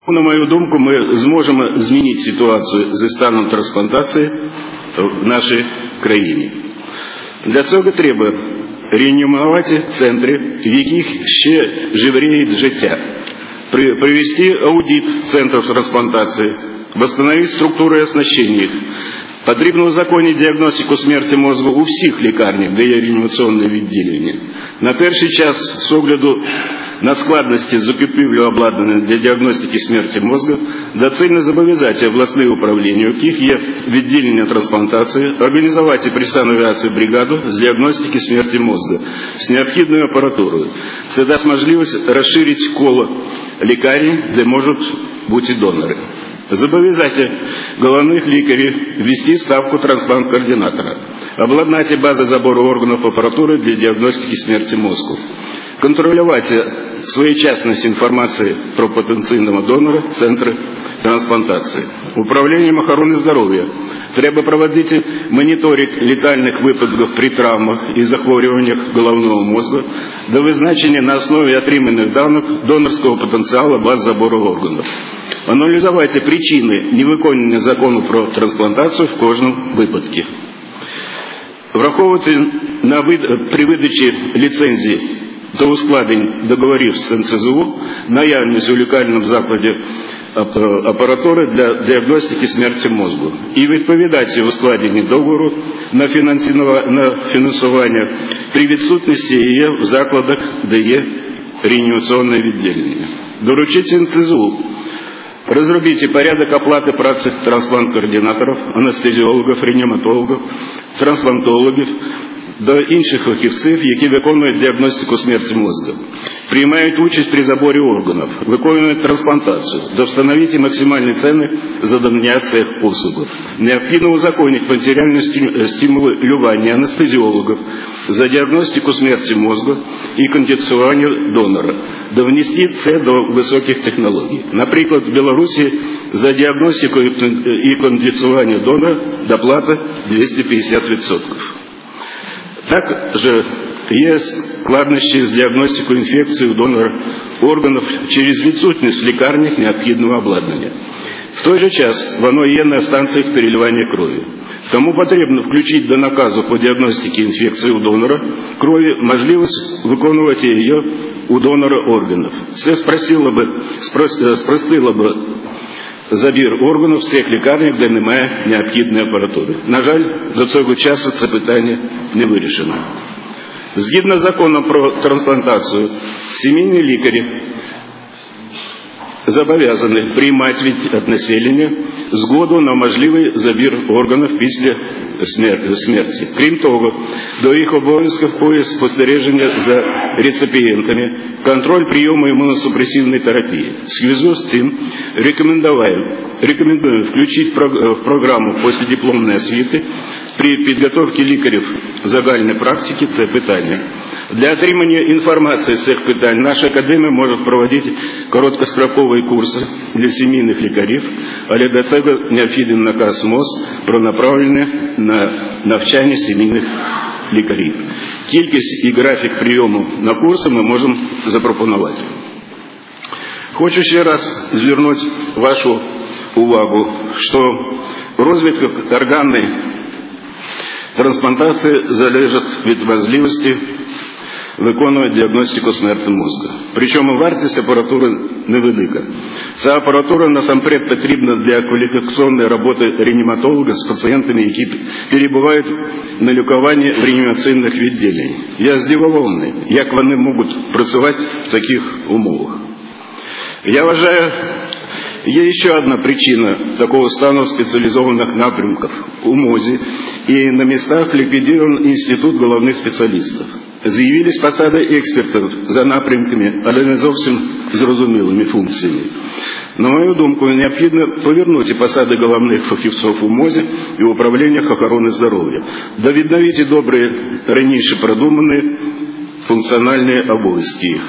На мою думку, ми зможемо змінити ситуацію зі станом трансплантації в нашій країні. Для цього треба реанімувати центри, в яких ще живріє життя, провести аудит центрів трансплантації, восстановити структуру і оснащення їх. Потрібно узаконити діагностику смерті мозку у всіх лікарнях, де є реанімаційне відділення. На перший час, з огляду на складності закупівлі обладнання для діагностики смерті мозку, доцільно зобов'язати обласні управління, у яких є відділення трансплантації, організувати при санавіації бригаду з діагностики смерті мозку з необхідною апаратурою. Це дасть можливість розширити коло лікарень, де можуть бути донори. Зобов'язати головних лікарів ввести ставку трансплант-координатора, обладнати бази забору органів апаратури для діагностики смерті мозку, контролювати своєчасність інформації про потенційного донора центри трансплантації. Управлінням охорони здоров'я треба проводити моніторинг летальних випадків при травмах і захворюваннях головного мозку до визначення на основі отриманих даних донорського потенціалу баз забору органів. Аналізувати причини невиконання закону про трансплантацію в кожному випадку. Враховувати при видачі ліцензії до ускладнень договорів з НСЗУ наявність у лікарному закладі апаратури для діагностики смерті мозку і відповідати ускладненні договору на фінансування при відсутності її в закладах, де є реанімаційне відділення. Доручити НСЗУ разработайте порядок оплаты працы трансплант-координаторов, анестезиологов, реаніматологів, трансплантологів до інших фахівців, які виконують діагностику смерті мозку, приймають участь при заборі органів, виконують трансплантацію, до встановити максимальні ціни за надання цих послуг. Необхідно узаконити матеріальне стимулювання анестезіологів за діагностику смерті мозку і кондиціювання донора, довнести це до високих технологій. Наприклад, в Білорусі за діагностику і кондиціювання донора доплата 250%. Также є складнощі з діагностикою інфекції у донора органів через відсутність в лікарнях необхідного обладнання. В той же час воно є на станціях переливання крові. Тому потрібно включити до наказу по діагностиці інфекції у донора крові можливість виконувати її у донора органів. Це спростило б забір органів в всіх лікарнях, де немає необхідної апаратури. На жаль, до цього часу це питання не вирішено. Згідно з законом про трансплантацію, сімейні лікарі зобов'язані приймати від населення згоду на можливий забір органів після смерті. Крім того, до їх обов'язків входить спостереження за реципієнтами, контроль прийому імуносупресивної терапії. В зв'язку з тим рекомендую включити в програму післядипломної освіти при підготовці лікарів загальної практики це питання. Для отримання інформації з цих питань наша академія може проводити короткострокові курси для сімейних лікарів, але до цього необхідний наказ МОЗ про направлення на навчання сімейних лікарів. Кількість і графік прийому на курси ми можемо запропонувати. Хочу ще раз звернути вашу увагу, що розвиток органної трансплантації залежить від можливості виконують діагностику смерті мозку. Причому вартість апаратури невелика. Ця апаратура насамперед потрібна для кваліфікаційної роботи реаніматолога з пацієнтами, які перебувають на лікуванні в реанімаційних відділеннях. Я здивований, як вони можуть працювати в таких умовах. Я вважаю, є ще одна причина такого стану спеціалізованих напрямків у МОЗі, і на містах ліквідований інститут головних спеціалістів. З'явились посади експертів за напрямками, але не зовсім зрозумілими функціями. На мою думку, необхідно повернути посади головних фахівців у МОЗі і в управліннях охорони здоров'я, да відновити добрі раніше продумані функціональні обов'язки їх.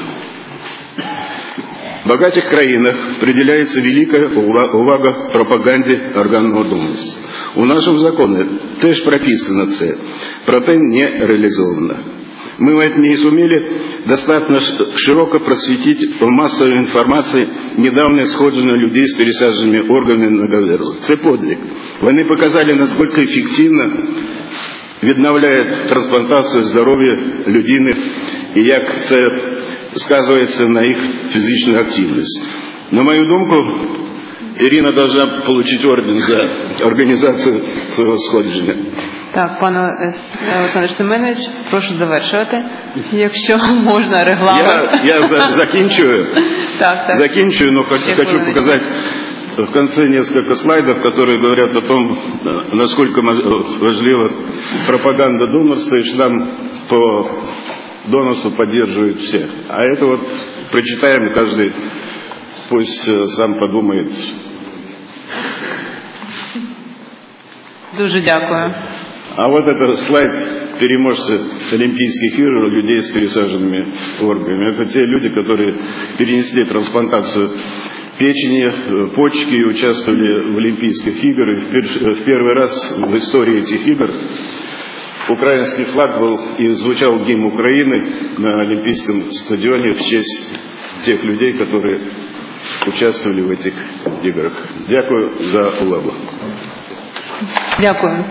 В багатих країнах приділяється велика увага пропаганді органного донорства. У нашому законі теж прописано це, проте не реалізовано. Мы не сумели достаточно широко просветить в массовой информации недавнее сходжение людей с пересадженными органами многоверлых. Це подвиг. Вони показали, насколько эффективно відновляє трансплантацію здоров'я людини і як це сказывается на их физической активности. На мою думку, Ирина должна получить орден за организацию своего сходження. Так, пане Олександр Семенович, прошу завершувати, якщо можна, регламент. Я закінчую. Так. Закінчую, но хочу показать в конце несколько слайдов, которые говорят о том, насколько важлива пропаганда донорства, и что нам по донорству поддерживают всех. А это вот прочитаем, каждый пусть сам подумает. Дуже дякую. А вот это слайд переможцы Олимпийских игр, людей с пересаженными органами. Это те люди, которые перенесли трансплантацию печени, почки и участвовали в Олимпийских играх. В первый раз в истории этих игр украинский флаг был и звучал гимн Украины на Олимпийском стадионе в честь тех людей, которые участвовали в этих играх. Дякую за увагу. Дякую.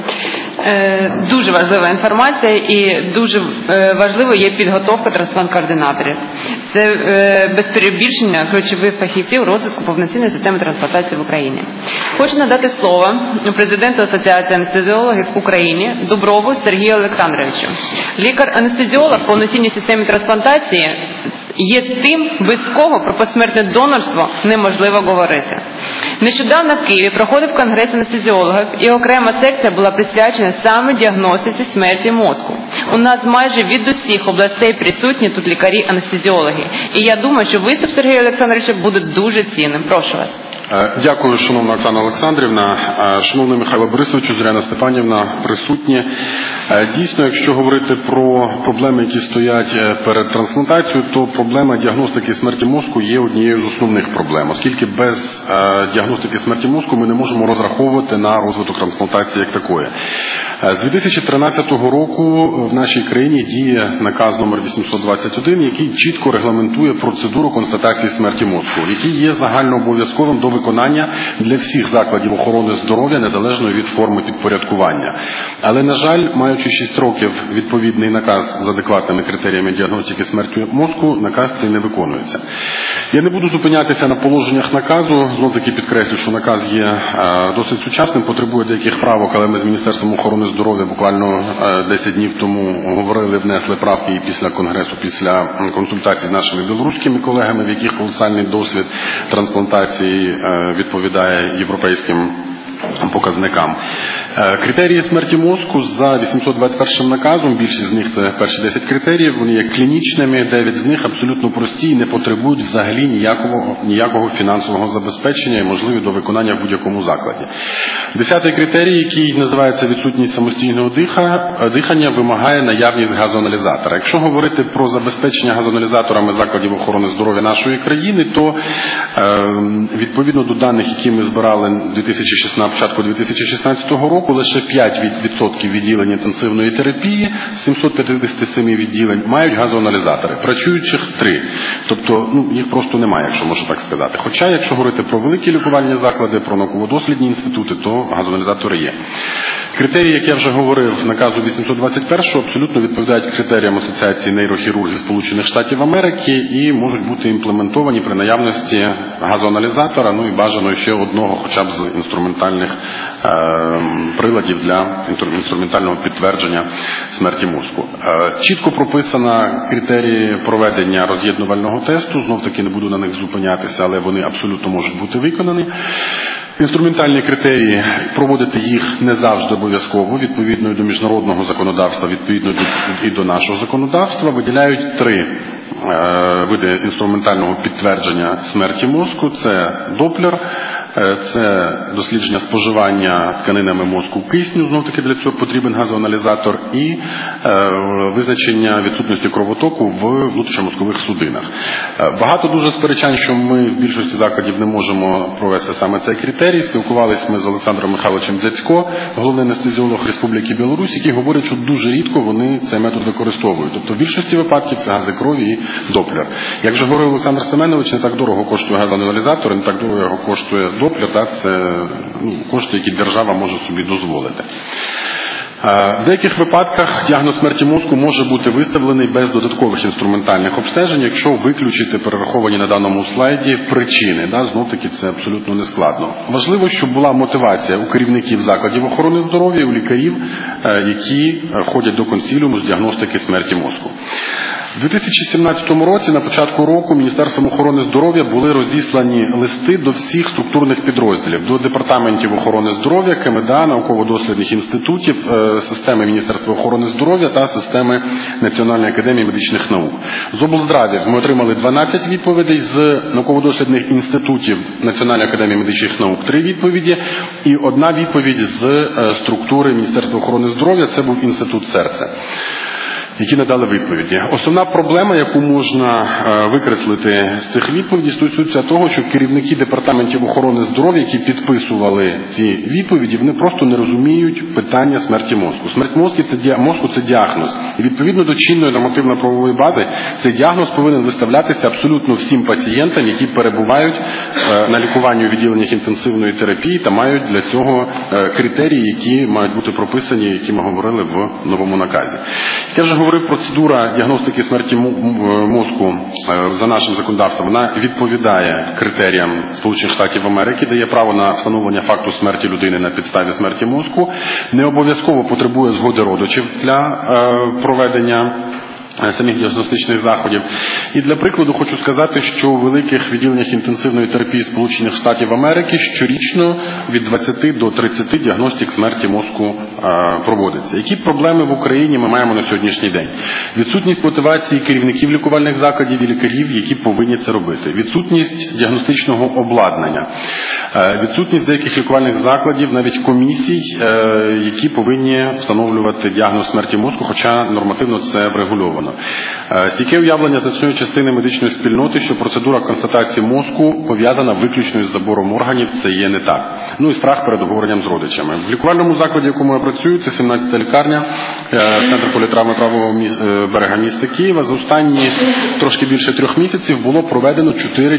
Дуже важлива інформація і дуже важливо є підготовка трансплант-координаторів. Це без перебільшення ключових фахівців розвитку повноцінної системи трансплантації в Україні. Хочу надати слово президенту Асоціації анестезіологів в Україні Дуброву Сергію Олександровичу. Лікар-анестезіолог в повноцінній системі трансплантації є тим, без кого про посмертне донорство неможливо говорити. Нещодавно в Києві проходив конгрес анестезіологів, і окрема секція була присвячена саме діагностиці смерті мозку. У нас майже від усіх областей присутні тут лікарі-анестезіологи. І я думаю, що виступ Сергія Олександровича буде дуже цінним. Прошу вас. Дякую, шановна Оксана Олександрівна, шановний Михайло Борисович, Зоряна Степанівна, присутні. Дійсно, якщо говорити про проблеми, які стоять перед трансплантацією, то проблема діагностики смерті мозку є однією з основних проблем, оскільки без діагностики смерті мозку ми не можемо розраховувати на розвиток трансплантації як такої. З 2013 року в нашій країні діє наказ номер 821, який чітко регламентує процедуру констатації смерті мозку, який є загальнообов'язковим до виконання для всіх закладів охорони здоров'я, незалежно від форми підпорядкування. Але, на жаль, маючи 6 років відповідний наказ з адекватними критеріями діагностики смерті мозку, наказ цей не виконується. Я не буду зупинятися на положеннях наказу, знов-таки підкреслю, що наказ є досить сучасним, потребує деяких правок, але ми з Міністерством охорони здоров'я буквально 10 днів тому говорили, внесли правки і після конгресу, після консультацій з нашими білоруськими колегами, в яких колосальний досвід трансплантації відповідає європейським показникам. Критерії смерті мозку за 821 наказом, більшість з них це перші 10 критеріїв, вони є клінічними, 9 з них абсолютно прості і не потребують взагалі ніякого фінансового забезпечення і можливі до виконання в будь-якому закладі. 10-й критерій, який називається відсутність самостійного дихання, вимагає наявність газоаналізатора. Якщо говорити про забезпечення газоаналізаторами закладів охорони здоров'я нашої країни, то відповідно до даних, які ми збирали на початку 2016 року, лише 5% відділень інтенсивної терапії з 757 відділень мають газоаналізатори, працюючих 3. Тобто, їх просто немає, якщо можна так сказати. Хоча, якщо говорити про великі лікувальні заклади, про науково-дослідні інститути, то газоаналізатори є. Критерії, як я вже говорив, наказу 821 абсолютно відповідають критеріям Асоціації нейрохірургів Сполучених Штатів Америки і можуть бути імплементовані при наявності газоаналізатора, і бажано ще одного, хоча б з інструментальних приладів для інструментального підтвердження смерті мозку. Чітко прописано критерії проведення роз'єднувального тесту, знов-таки не буду на них зупинятися, але вони абсолютно можуть бути виконані. Інструментальні критерії, проводити їх не завжди обов'язково, відповідно до міжнародного законодавства, відповідно і до нашого законодавства, виділяють 3 види інструментального підтвердження смерті мозку. Це Доплер, Це дослідження споживання тканинами мозку кисню, знов-таки для цього потрібен газоаналізатор, і визначення відсутності кровотоку в внутрішньомозкових судинах. Багато дуже сперечань, що ми в більшості закладів не можемо провести саме цей критерій. Спілкувалися ми з Олександром Михайловичем Дзяцько, головний анестезіолог Республіки Білорусь, який говорить, що дуже рідко вони цей метод використовують. Тобто в більшості випадків це гази крові і доплер. Як вже говорив Олександр Семенович, не так дорого коштує газоаналізатор, не так дорого коштує доплер, так, це кошти, які держава може собі дозволити. В деяких випадках діагноз смерті мозку може бути виставлений без додаткових інструментальних обстежень, якщо виключити перераховані на даному слайді причини. Знов-таки це абсолютно нескладно. Важливо, щоб була мотивація у керівників закладів охорони здоров'я, у лікарів, які ходять до консиліуму з діагностики смерті мозку. У 2017 році, на початку року, Міністерством охорони здоров'я були розіслані листи до всіх структурних підрозділів, до департаментів охорони здоров'я, КМДА, науково-дослідних інститутів, системи Міністерства охорони здоров'я та системи Національної академії медичних наук. З облздравів ми отримали 12 відповідей, з науково-дослідних інститутів Національної академії медичних наук 3 відповіді і 1 відповідь з структури Міністерства охорони здоров'я, це був Інститут серця, які надали відповіді. Основна проблема, яку можна викреслити з цих відповідей, стосується того, що керівники департаментів охорони здоров'я, які підписували ці відповіді, вони просто не розуміють питання смерті мозку. Смерть мозку – це діагноз. І відповідно до чинної нормативно-правової бази, цей діагноз повинен виставлятися абсолютно всім пацієнтам, які перебувають на лікуванні у відділеннях інтенсивної терапії та мають для цього критерії, які мають бути прописані, які ми говорили в новому наказі. Я вже говорив, процедура діагностики смерті мозку за нашим законодавством, вона відповідає критеріям Сполучених Штатів Америки, дає право на встановлення факту смерті людини на підставі смерті мозку, не обов'язково потребує згоди родичів для проведення самих діагностичних заходів. І для прикладу хочу сказати, що у великих відділеннях інтенсивної терапії Сполучених Штатів Америки щорічно від 20 до 30 діагностик смерті мозку проводиться. Які проблеми в Україні ми маємо на сьогоднішній день? Відсутність мотивації керівників лікувальних закладів і лікарів, які повинні це робити. Відсутність діагностичного обладнання. Відсутність деяких лікувальних закладів, навіть комісій, які повинні встановлювати діагноз смерті мозку, хоча нормативно це врегульовано. Стійке уявлення значної частини медичної спільноти, що процедура констатації мозку пов'язана виключно із забором органів, це є не так. І страх перед обговоренням з родичами. В лікувальному закладі, в якому я працюю, це 17-та лікарня, Центр політравми правого берега міста Києва, за останні трошки більше 3 місяців було проведено 4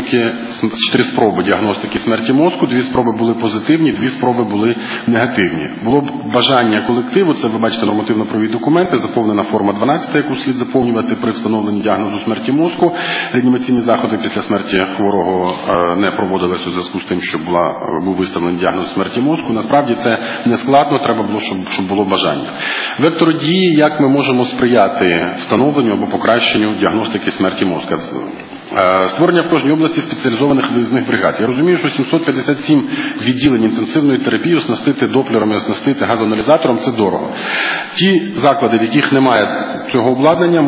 спроби діагностики смерті мозку, 2 спроби були позитивні, 2 спроби були негативні. Було бажання колективу, це ви бачите нормативно-правові документи, заповнена форма 12, яку слід заповнювати при встановленні діагнозу смерті мозку. Реанімаційні заходи після смерті хворого не проводилися у зв'язку з тим, що був виставлений діагноз смерті мозку. Насправді це не складно, треба було, щоб було бажання. Вектор дії, як ми можемо сприяти встановленню або покращенню діагностики смерті мозку. Створення в кожній області спеціалізованих виїзних бригад. Я розумію, що 757 відділень інтенсивної терапії оснастити доплерами, оснастити газоаналізатором – це дорого. Ті заклади, в яких немає цього обладнання,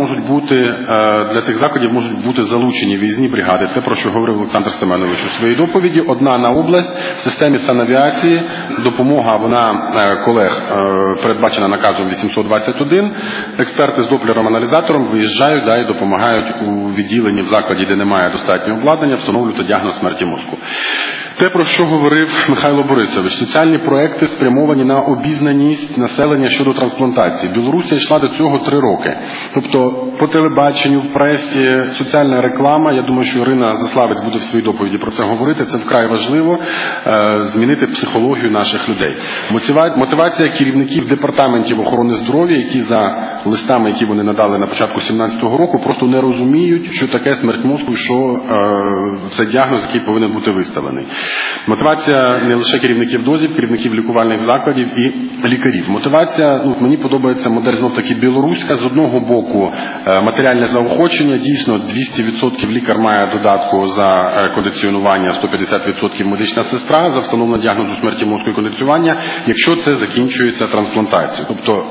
для цих закладів можуть бути залучені виїзні бригади. Те, про що говорив Олександр Семенович у своїй доповіді. 1 на область в системі санавіації. Допомога, вона колег передбачена наказом 821. Експерти з доплером-аналізатором виїжджають і допомагають у відділенні в закладі, де немає достатнього обладнання, встановлювати діагноз смерті мозку. Те, про що говорив Михайло Борисович, соціальні проекти спрямовані на обізнаність населення щодо трансплантації. Білорусія йшла до цього 3 роки. Тобто по телебаченню, в пресі, соціальна реклама, я думаю, що Ірина Заславець буде в своїй доповіді про це говорити, це вкрай важливо, змінити психологію наших людей. Мотивація керівників департаментів охорони здоров'я, які за листами, які вони надали на початку 2017 року, просто не розуміють, що таке смерть мозку, що це діагноз, який повинен бути виставлений. Мотивація не лише керівників дозів, керівників лікувальних закладів і лікарів. Мотивація, мені подобається модель знов-таки білоруська. З одного боку, матеріальне заохочення. Дійсно, 200% лікар має додатку за кондиціонування, 150% медична сестра за встановлення діагнозу смерті мозку і кондиціонування, якщо це закінчується трансплантацією. Тобто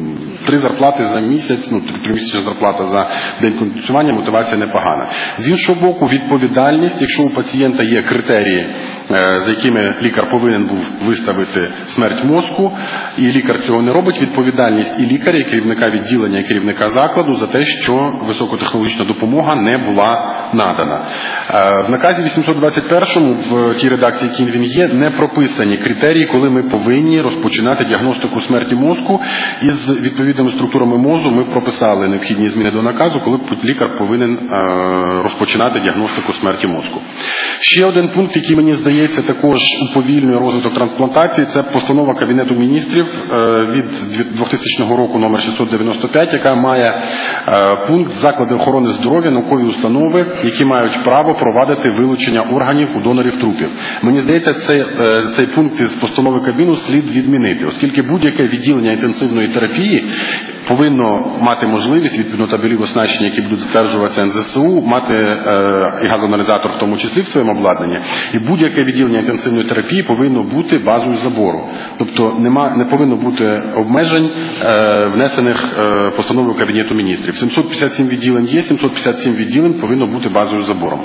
3 зарплати за місяць, 3-місячна зарплата за день кондиціонування, мотивація непогана. З іншого боку, відповідальність, якщо у пацієнта є критерії за якими лікар повинен був виставити смерть мозку, і лікар цього не робить, відповідальність і лікаря, і керівника відділення, і керівника закладу за те, що високотехнологічна допомога не була надана. В наказі 821 в тій редакції, якій він є, не прописані критерії, коли ми повинні розпочинати діагностику смерті мозку. Із відповідними структурами МОЗу ми прописали необхідні зміни до наказу, коли лікар повинен розпочинати діагностику смерті мозку. Ще один пункт, який, мені здається, також уповільнює розвиток трансплантації, це постанова Кабінету міністрів від 2000 року номер 695, яка має пункт «Заклади охорони здоров'я, наукові установи, які мають право провадити вилучення органів у донорів трупів». Мені здається, цей пункт із постанови Кабміну слід відмінити, оскільки будь-яке відділення інтенсивної терапії повинно мати можливість, відповідно табелів оснащення, які будуть затверджуватися НЗСУ, мати і газоаналізатор в тому числі в своєму обладнанні, і будь-яке відділення інтенсивної терапії повинно бути базою забору. Тобто не повинно бути обмежень, внесених постановою Кабінету міністрів. 757 відділень є, 757 відділень повинно бути базою забору.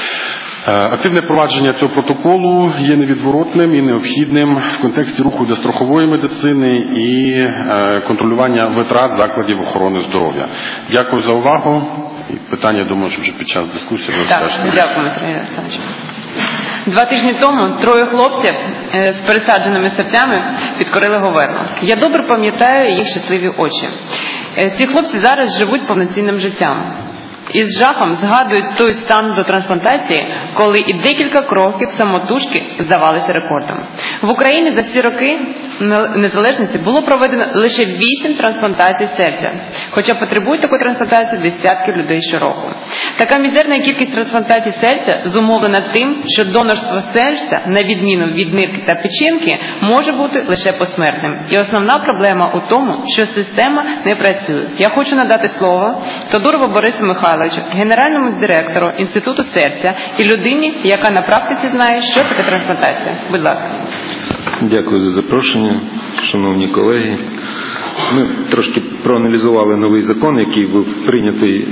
Активне впровадження цього протоколу є невідворотним і необхідним в контексті руху до страхової медицини і контролювання витрат закладів охорони здоров'я. Дякую за увагу. І питання, думаю, що вже під час дискусії розкажете. Дякую, Сергій Олександрович. 2 тижні тому 3 хлопців з пересадженими серцями підкорили Говерло. Я добре пам'ятаю їх щасливі очі. Ці хлопці зараз живуть повноцінним життям. І з жахом згадують той стан до трансплантації, коли і декілька кроків самотужки здавалися рекордом. В Україні за всі роки незалежності було проведено лише 8 трансплантацій серця, хоча потребують такої трансплантації десятки людей щороку. Така мізерна кількість трансплантацій серця зумовлена тим, що донорство серця, на відміну від нирки та печінки, може бути лише посмертним. І основна проблема у тому, що система не працює. Я хочу надати слово Тодурову Борису Михайловичу, генеральному директору Інституту серця і людині, яка на практиці знає, що таке трансплантація. Будь ласка. Дякую за запрошення, шановні колеги. Ми трошки проаналізували новий закон, який був прийнятий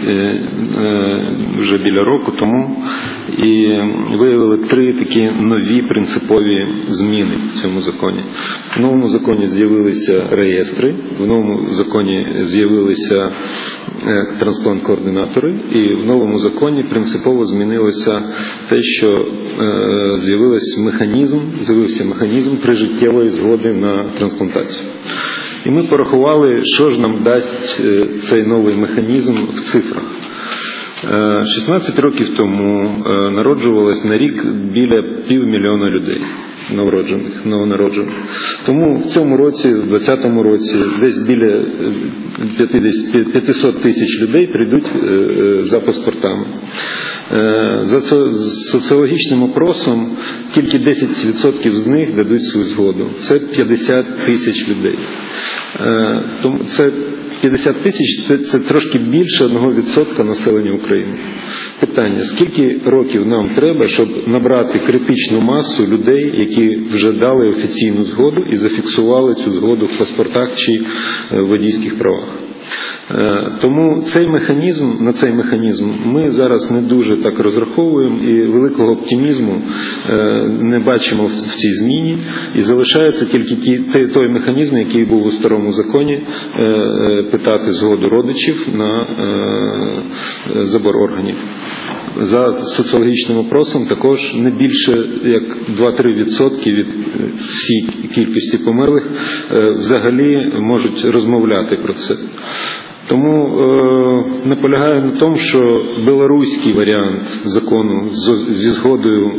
вже біля року тому, і виявили 3 такі нові принципові зміни в цьому законі. В новому законі з'явилися реєстри, в новому законі з'явилися трансплант-координатори, і в новому законі принципово змінилося те, що з'явився механізм прижиттєвої згоди на трансплантацію. І ми порахували, що ж нам дасть цей новий механізм в цифрах. 16 років тому народжувалось на рік біля 500 000 людей новонароджених. Тому в цьому році, в 2020 році, десь біля 500 тисяч людей прийдуть за паспортами. За соціологічним опросом тільки 10% з них дадуть свою згоду. Це 50 тисяч людей. Тому це 50 тисяч – це трошки більше 1% населення України. Питання, скільки років нам треба, щоб набрати критичну масу людей, які вже дали офіційну згоду і зафіксували цю згоду в паспортах чи водійських правах? Тому на цей механізм ми зараз не дуже так розраховуємо і великого оптимізму не бачимо в цій зміні. І залишається тільки той механізм, який був у старому законі, питати згоду родичів на забор органів. За соціологічним опросом також не більше як 2-3% від всієї кількості померлих взагалі можуть розмовляти про це. Тому наполягаю на тому, що білоруський варіант закону зі згодою,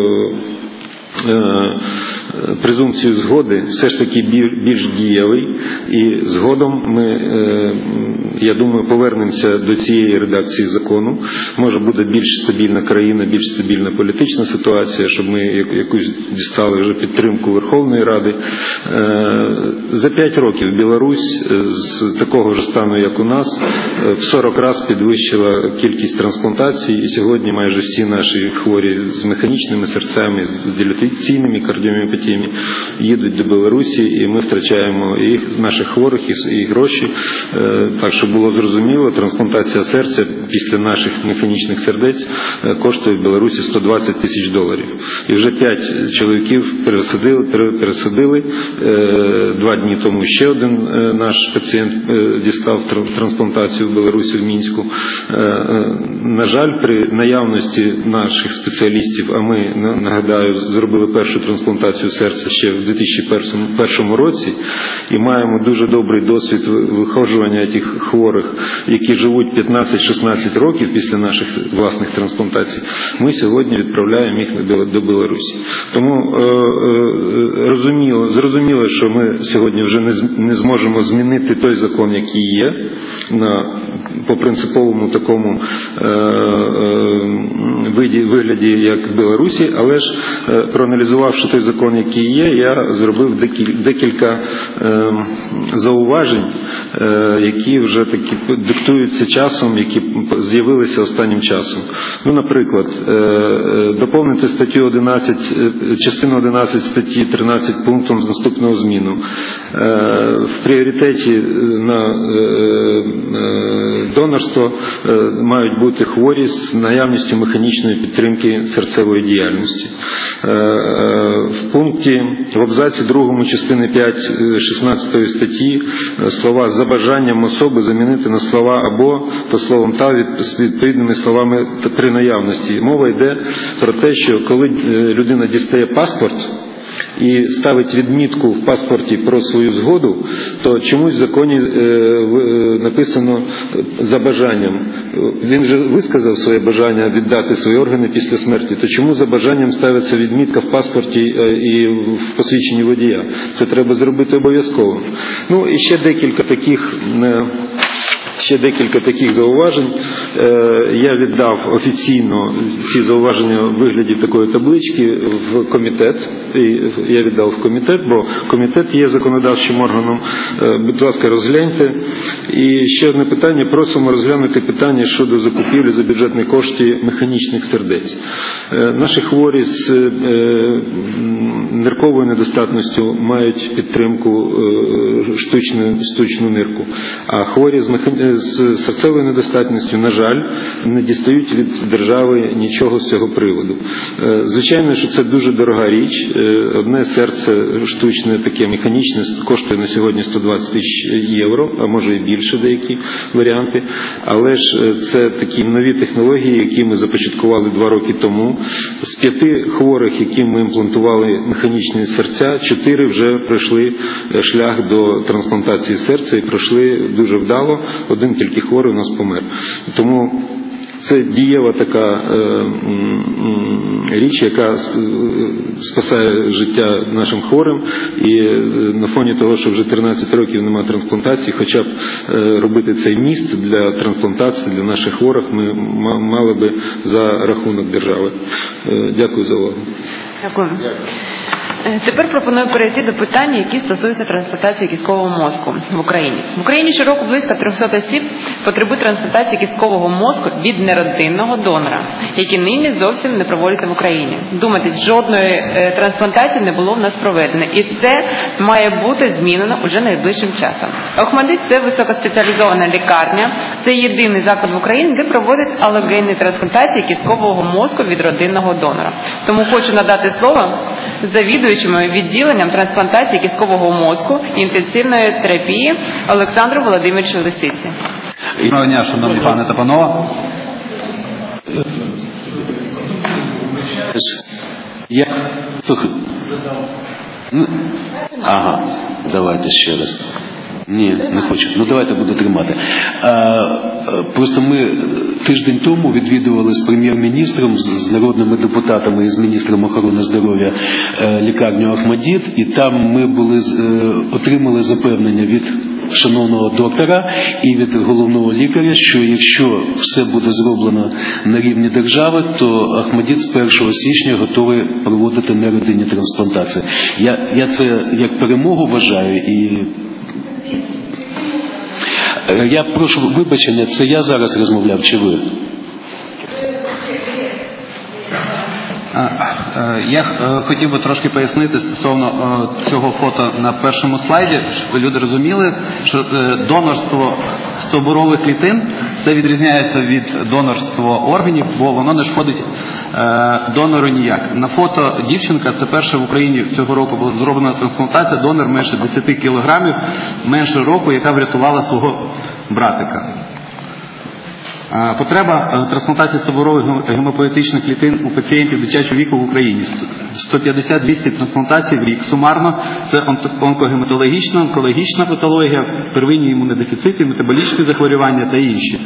презумпцією згоди все ж таки більш дієвий, і згодом ми, я думаю, повернемося до цієї редакції закону. Може буде більш стабільна країна, більш стабільна політична ситуація, щоб ми якусь дістали вже підтримку Верховної Ради. За 5 років Білорусь з такого ж стану, як у нас, в 40 разів підвищила кількість трансплантацій, і сьогодні майже всі наші хворі з механічними серцями, з дилатаційними кардіоміопатіями по темі, їдуть до Білорусі, і ми втрачаємо і наших хворих, і гроші. Так, щоб було зрозуміло, трансплантація серця після наших механічних сердець коштує в Білорусі $120 тисяч. І вже 5 чоловіків пересадили. 2 дні тому ще один наш пацієнт дістав трансплантацію в Білорусі, в Мінську. На жаль, при наявності наших спеціалістів, а ми, нагадаю, зробили першу трансплантацію серця ще в 2001 році і маємо дуже добрий досвід виходжування тих хворих, які живуть 15-16 років після наших власних трансплантацій, ми сьогодні відправляємо їх до Білорусі. Тому зрозуміло, що ми сьогодні вже не зможемо змінити той закон, який є, по принциповому такому вигляді, як в Білорусі, але ж проаналізувавши той закон, який є, я зробив декілька зауважень, які вже таки диктуються часом, які з'явилися останнім часом. Ну, наприклад, доповнити статтю 11, частину 11 статті 13 пунктом з наступного зміну. В пріоритеті на донорство мають бути хворі з наявністю механічної підтримки серцевої діяльності. В абзаці 2 частини 5 16 статті слова «за бажанням особи» замінити на слова «або» та словом «та» з відповідними словами «при наявності». Мова йде про те, що коли людина дістає паспорт і ставить відмітку в паспорті про свою згоду, то чомусь в законі написано «за бажанням». Він вже висказав своє бажання віддати свої органи після смерті, то чому за бажанням ставиться відмітка в паспорті і в посвідченні водія? Це треба зробити обов'язково. Ну і ще декілька таких зауважень. Я віддав офіційно ці зауваження в вигляді такої таблички в комітет. Я віддав в комітет, бо комітет є законодавчим органом. Будь ласка, розгляньте. І ще одне питання. Просимо розглянути питання щодо закупівлі за бюджетні кошти механічних сердець. Наші хворі з нирковою недостатністю мають підтримку штучну нирку. А хворі з серцевою недостатністю, на жаль, не дістають від держави нічого з цього приводу. Звичайно, що це дуже дорога річ. Одне серце штучне, таке механічне, коштує на сьогодні 120 тисяч євро, а може і більше деякі варіанти. Але ж це такі нові технології, які ми започаткували 2 роки тому. З 5 хворих, яким ми імплантували механічні серця, 4 вже пройшли шлях до трансплантації серця і пройшли дуже вдало. Один тільки хворий у нас помер. Тому це дієва така річ, яка спасає життя нашим хворим. І на фоні того, що вже 13 років немає трансплантації, хоча б робити цей міст для трансплантації для наших хворих ми мали би за рахунок держави. Дякую за увагу. Дякую. Тепер пропоную перейти до питань, які стосуються трансплантації кісткового мозку в Україні. В Україні щороку близько 300 осіб потребують трансплантації кісткового мозку від неродинного донора, які нині зовсім не проводяться в Україні. Думайтесь, жодної трансплантації не було в нас проведено, і це має бути змінено уже найближчим часом. ОХМАТДИТ – це високоспеціалізована лікарня, це єдиний заклад в Україні, де проводять алогенні трансплантації кісткового мозку від родинного донора. Тому хочу надати слово завідуючому відділенням трансплантації кісткового мозку і інтенсивної терапії Олександру Володимировичу Лисиці. Доброго дня, шановні пане та панове. Ага, давайте ще раз. Ні, не хочу. Ну, давайте буду тримати. Просто ми тиждень тому відвідували з прем'єр-міністром, з народними депутатами і з міністром охорони здоров'я лікарню ОХМАТДИТ, і там ми отримали запевнення від шановного доктора і від головного лікаря, що якщо все буде зроблено на рівні держави, то ОХМАТДИТ з 1 січня готовий проводити неродинні трансплантації. Я це як перемогу вважаю і я прошу вибачення, це я зараз розмовляв, чи ви? Я хотів би трошки пояснити стосовно цього фото на першому слайді, щоб люди розуміли, що донорство стовбурових клітин це відрізняється від донорства органів, бо воно не шкодить донору ніяк. На фото дівчинка, це перша в Україні цього року була зроблена трансплантація, донор менше 10 кілограмів, менше року, яка врятувала свого братика. Потреба трансплантації стовбурових гемопоетичних клітин у пацієнтів дитячого віку в Україні. 150-200 трансплантацій в рік. Сумарно це онкогематологічна, онкологічна патологія, первинні імунодефіцити, метаболічні захворювання та інші.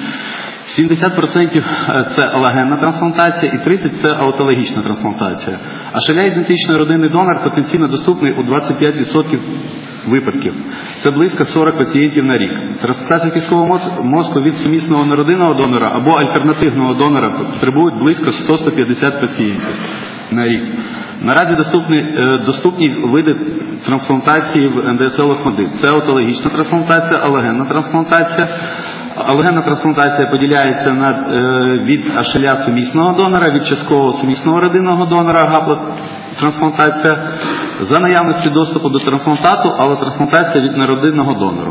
70% це алогенна трансплантація і 30% це аутологічна трансплантація. А шеля-ідентичний родинний донор потенційно доступний у 25% випадків. Це близько 40 пацієнтів на рік. Трансплантація кісткового мозку від сумісного неродинного донора або альтернативного донора потребують близько 100-150 пацієнтів на рік. Наразі доступні види трансплантації в НДСЛ ОХМАТДИТ. Це аутологічна трансплантація, алогенна трансплантація. Алогенна трансплантація поділяється на від ашеля сумісного донора, від частково сумісного родинного донора, гаплотрансплантація, за наявності доступу до трансплантату, але трансплантація від неродинного донору.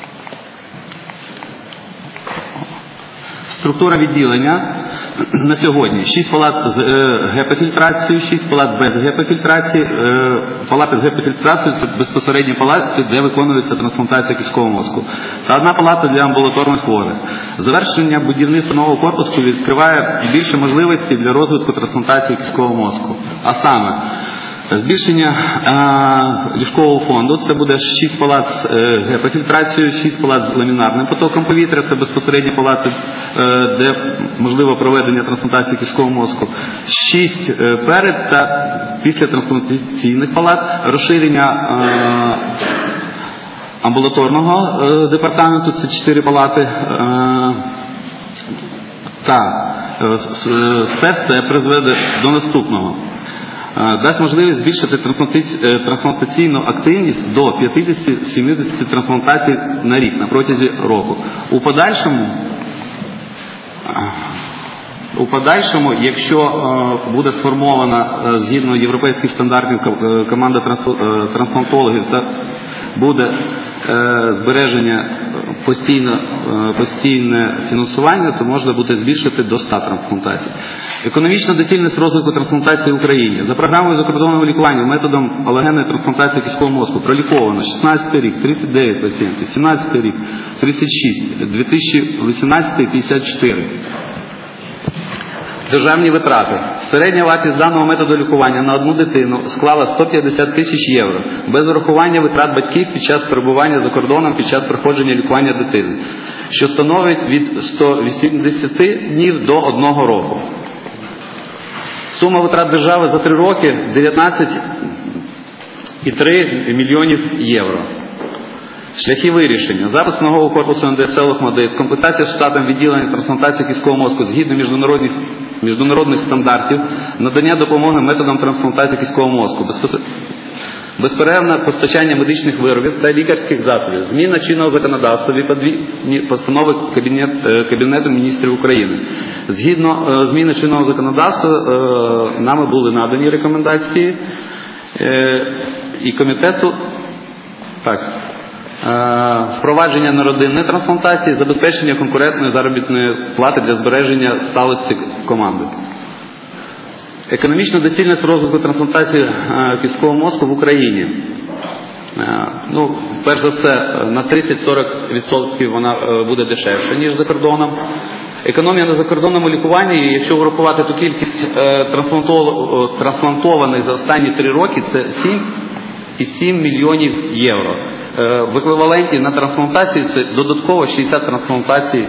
Структура відділення на сьогодні. 6 палат з гепафільтрацією, 6 палат без гепафільтрації. Палати з гепафільтрацією – це безпосередні палати, де виконується трансплантація кісткового мозку. Та одна палата для амбулаторних хворих. Завершення будівництва нового корпусу відкриває більше можливостей для розвитку трансплантації кісткового мозку. А саме, збільшення ліжкового фонду, це буде 6 палат з гепафільтрацією, 6 палат з ламінарним потоком повітря, це безпосередні палати, де можливо проведення трансплантації кісткового мозку, 6 перед та після трансплантаційних палат, розширення амбулаторного департаменту, це 4 палати, та це все призведе до наступного. Дасть можливість збільшити трансплантаційну активність до 50-70 трансплантацій на рік на протязі року. У подальшому, якщо буде сформована згідно європейських стандартів команда трансплантологів та буде збереження постійне фінансування, то можна буде збільшити до 100 трансплантацій. Економічна доцільність розвитку трансплантації в Україні. За програмою закордонного лікування методом алогенної трансплантації кісткового мозку проліковано 16 рік 39 пацієнтів, 17 рік 36, 2018 54. Державні витрати. Середня вартість даного методу лікування на одну дитину склала 150 тисяч євро, без урахування витрат батьків під час перебування за кордоном під час проходження лікування дитини, що становить від 180 днів до 1 року. Сума витрат держави за 3 роки 19,3 мільйонів євро. Шляхи вирішення. Запуск нового корпусу НДСЛ ОХМАТДИТ, комплектація штатом відділення трансплантації кісткового мозку згідно міжнародних стандартів, надання допомоги методам трансплантації кісткового мозку, безперервне постачання медичних виробів та лікарських засобів, зміна чинного законодавства від постанови Кабінету міністрів України. Згідно зміни чинного законодавства нами були надані рекомендації і комітету. Впровадження неродинної трансплантації, забезпечення конкурентної заробітної плати для збереження сталості команди. Економічна доцільність розвитку трансплантації кісткового мозку в Україні. Перш за все, на 30-40% вона буде дешевша, ніж за кордоном. Економія на закордонному лікуванні, якщо врахувати ту кількість трансплантованих за останні 3 роки, це 7,7 мільйонів євро. В еквіваленті на трансплантацію це додатково 60 трансплантацій.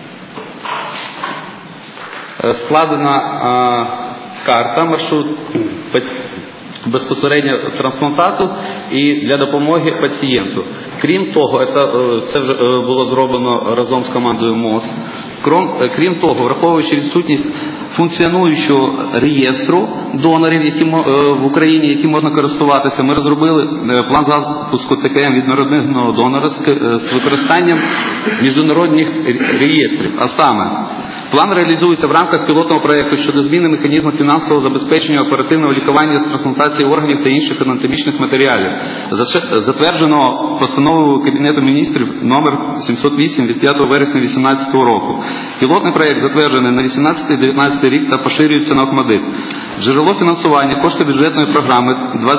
Складена карта, маршрут безпосередньо трансплантату і для допомоги пацієнту. Крім того, це вже було зроблено разом з командою МОЗ. Крім того, враховуючи відсутність функціонуючого реєстру донорів в Україні, які можна користуватися. Ми розробили план запуску ТКМ від народного донора з використанням міжнародних реєстрів. А саме, план реалізується в рамках пілотного проєкту щодо зміни механізму фінансового забезпечення оперативного лікування з трансплантації органів та інших анатомічних матеріалів, затвердженого постановою Кабінету міністрів номер 708 від 5 вересня 2018 року. Пілотний проєкт затверджений на 2018-2019 рік та поширюється на ОХМАТДИТ. Джерело фінансування, кошти бюджетної програми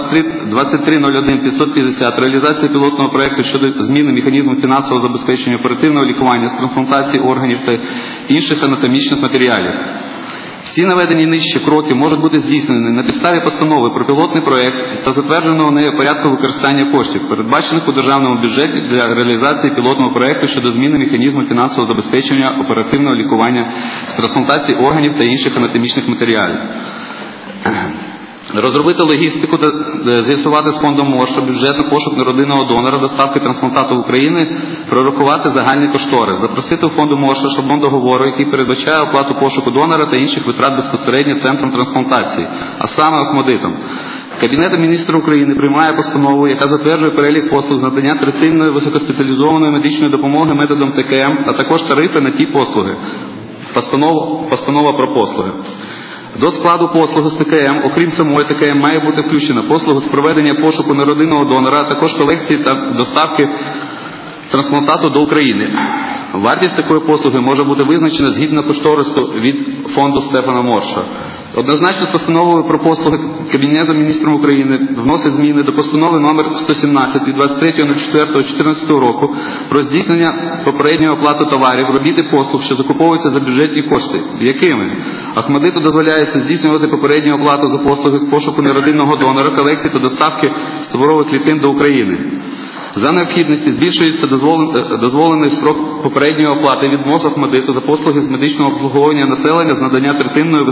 2301-550, реалізація пілотного проєкту щодо зміни механізму фінансового забезпечення оперативного лікування з трансплантації органів та інших анатомічних матеріалів. Всі наведені нижче кроки можуть бути здійснені на підставі постанови про пілотний проєкт та затвердженого нею порядку використання коштів, передбачених у державному бюджеті для реалізації пілотного проєкту щодо зміни механізму фінансового забезпечення оперативного лікування з трансплантації органів та інших анатомічних матеріалів. Розробити логістику та з'ясувати з фондом МОШ бюджетний пошук народинного донора, доставки трансплантату в Україну, прорахувати загальний кошторис, запросити у фонду МОШ шаблон договору, який передбачає оплату пошуку донора та інших витрат безпосередньо центром трансплантації, а саме ОХМАТДИТом. Кабінет міністрів України приймає постанову, яка затверджує перелік послуг з надання третинної високоспеціалізованої медичної допомоги методом ТКМ, а також тарифи на ті послуги. Постанова про послуги. До складу послуги з ТКМ, окрім самої ТКМ, має бути включена послуга з проведення пошуку народинного донора, а також колекції та доставки трансплантату до України. Вартість такої послуги може бути визначена згідно кошторису від фонду Стефана Морша. Однозначно з постановою про послуги Кабінету міністрів України вносить зміни до постанови номер 117 від 23.04.2014 року про здійснення попередньої оплати товарів, робіт і послуг, що закуповуються за бюджетні кошти, якими ОХМАТДИТу дозволяється здійснювати попередню оплату за послуги з пошуку народинного донора, колекції та доставки стоварових клітин до України. За необхідності збільшується дозволений строк попередньої оплати від МОЗ ОХМАТДИТу за послуги з медичного обслуговування населення з надання третинної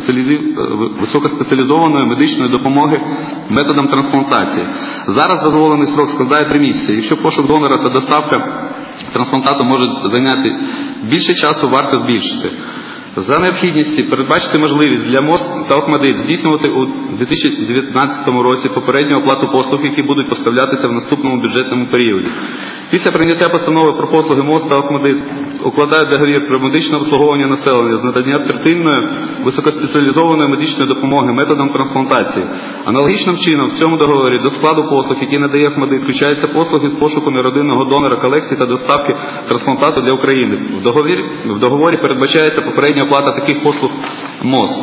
високоспеціалізованої медичної допомоги методом трансплантації. Зараз дозволений строк складає 3 місяці. Якщо пошук донора та доставка трансплантату можуть зайняти більше часу, варто збільшити. За необхідності передбачити можливість для МОЗ та ОХМАТДИТ здійснювати у 2019 році попередню оплату послуг, які будуть поставлятися в наступному бюджетному періоді. Після прийняття постанови про послуги МОЗ та ОХМАТДИТ укладають договір про медичне обслуговування населення з надання третинної високоспеціалізованої медичної допомоги методом трансплантації. Аналогічним чином в цьому договорі до складу послуг, які надає ОХМАТДИТ, включаються послуги з пошуку народинного донора, колекції та доставки трансплантату для України. В договорі передбачається попередня оплата таких послуг МОЗ.